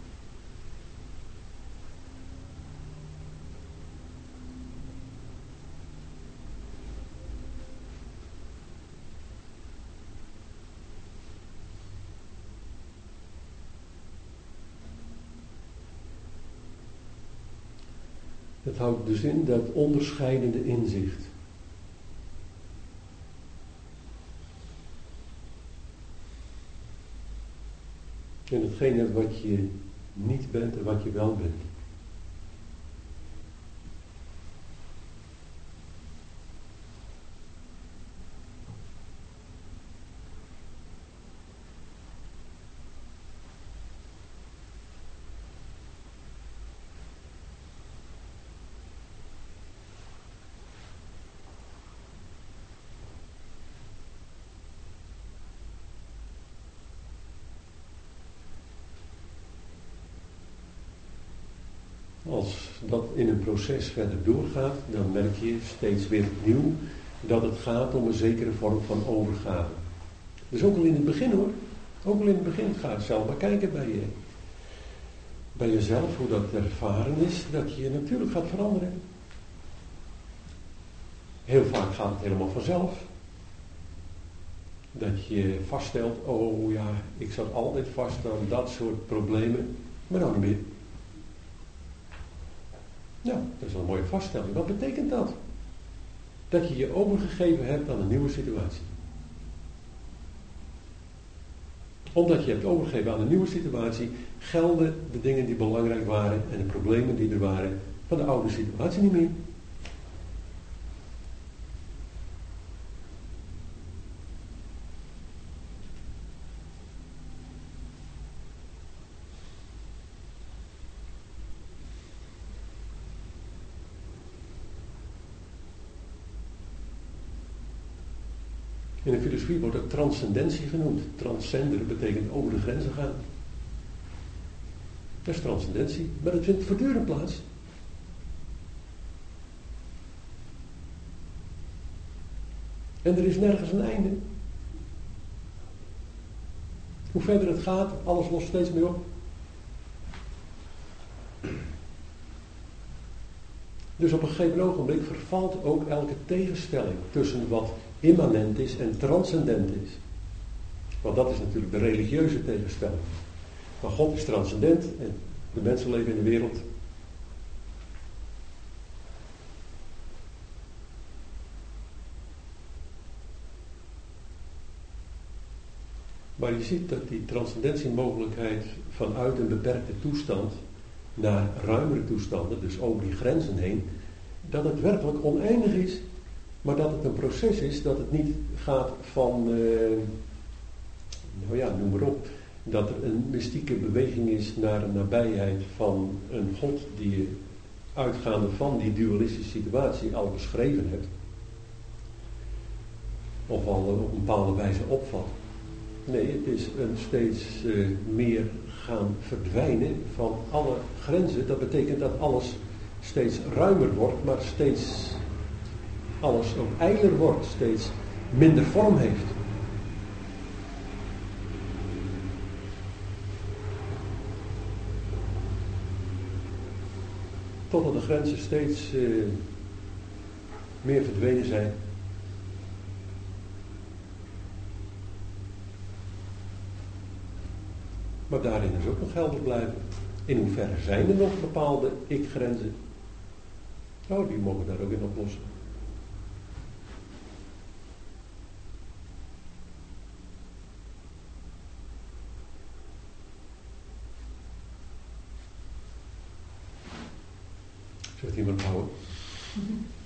Het houdt dus in dat onderscheidende inzicht. En hetgene wat je niet bent en wat je wel bent. Als dat in een proces verder doorgaat, dan merk je steeds weer opnieuw dat het gaat om een zekere vorm van overgave. Dus ook al in het begin hoor, ook al in het begin ga je zelf maar kijken bij jezelf hoe dat ervaren is, dat je natuurlijk gaat veranderen. Heel vaak gaat het helemaal vanzelf. Dat je vaststelt, oh ja, ik zat altijd vast aan dat soort problemen, maar nou niet meer. Ja, dat is wel een mooie vaststelling. Wat betekent dat? Dat je je overgegeven hebt aan een nieuwe situatie. Omdat je hebt overgegeven aan een nieuwe situatie, gelden de dingen die belangrijk waren en de problemen die er waren van de oude situatie niet meer. In de filosofie wordt het transcendentie genoemd. Transcenderen betekent over de grenzen gaan. Dat is transcendentie, maar dat vindt voortdurend plaats. En er is nergens een einde. Hoe verder het gaat, alles lost steeds meer op. Dus op een gegeven ogenblik vervalt ook elke tegenstelling tussen wat immanent is en transcendent is. Want dat is natuurlijk de religieuze tegenstelling. Maar God is transcendent en de mensen leven in de wereld. Maar je ziet dat die transcendentiemogelijkheid vanuit een beperkte toestand naar ruimere toestanden, dus over die grenzen heen, dat het werkelijk oneindig is, maar dat het een proces is, dat het niet gaat van, noem maar op, dat er een mystieke beweging is naar een nabijheid van een God die je uitgaande van die dualistische situatie al beschreven hebt, of al op een bepaalde wijze opvat. Nee, het is een steeds meer gaan verdwijnen van alle grenzen. Dat betekent dat alles steeds ruimer wordt, maar steeds alles ook ijler wordt, steeds minder vorm heeft. Totdat de grenzen steeds meer verdwenen zijn. Maar daarin is ook nog helder blijven. In hoeverre zijn er nog bepaalde ik-grenzen? Nou, die mogen daar ook in oplossen. Zegt iemand houden?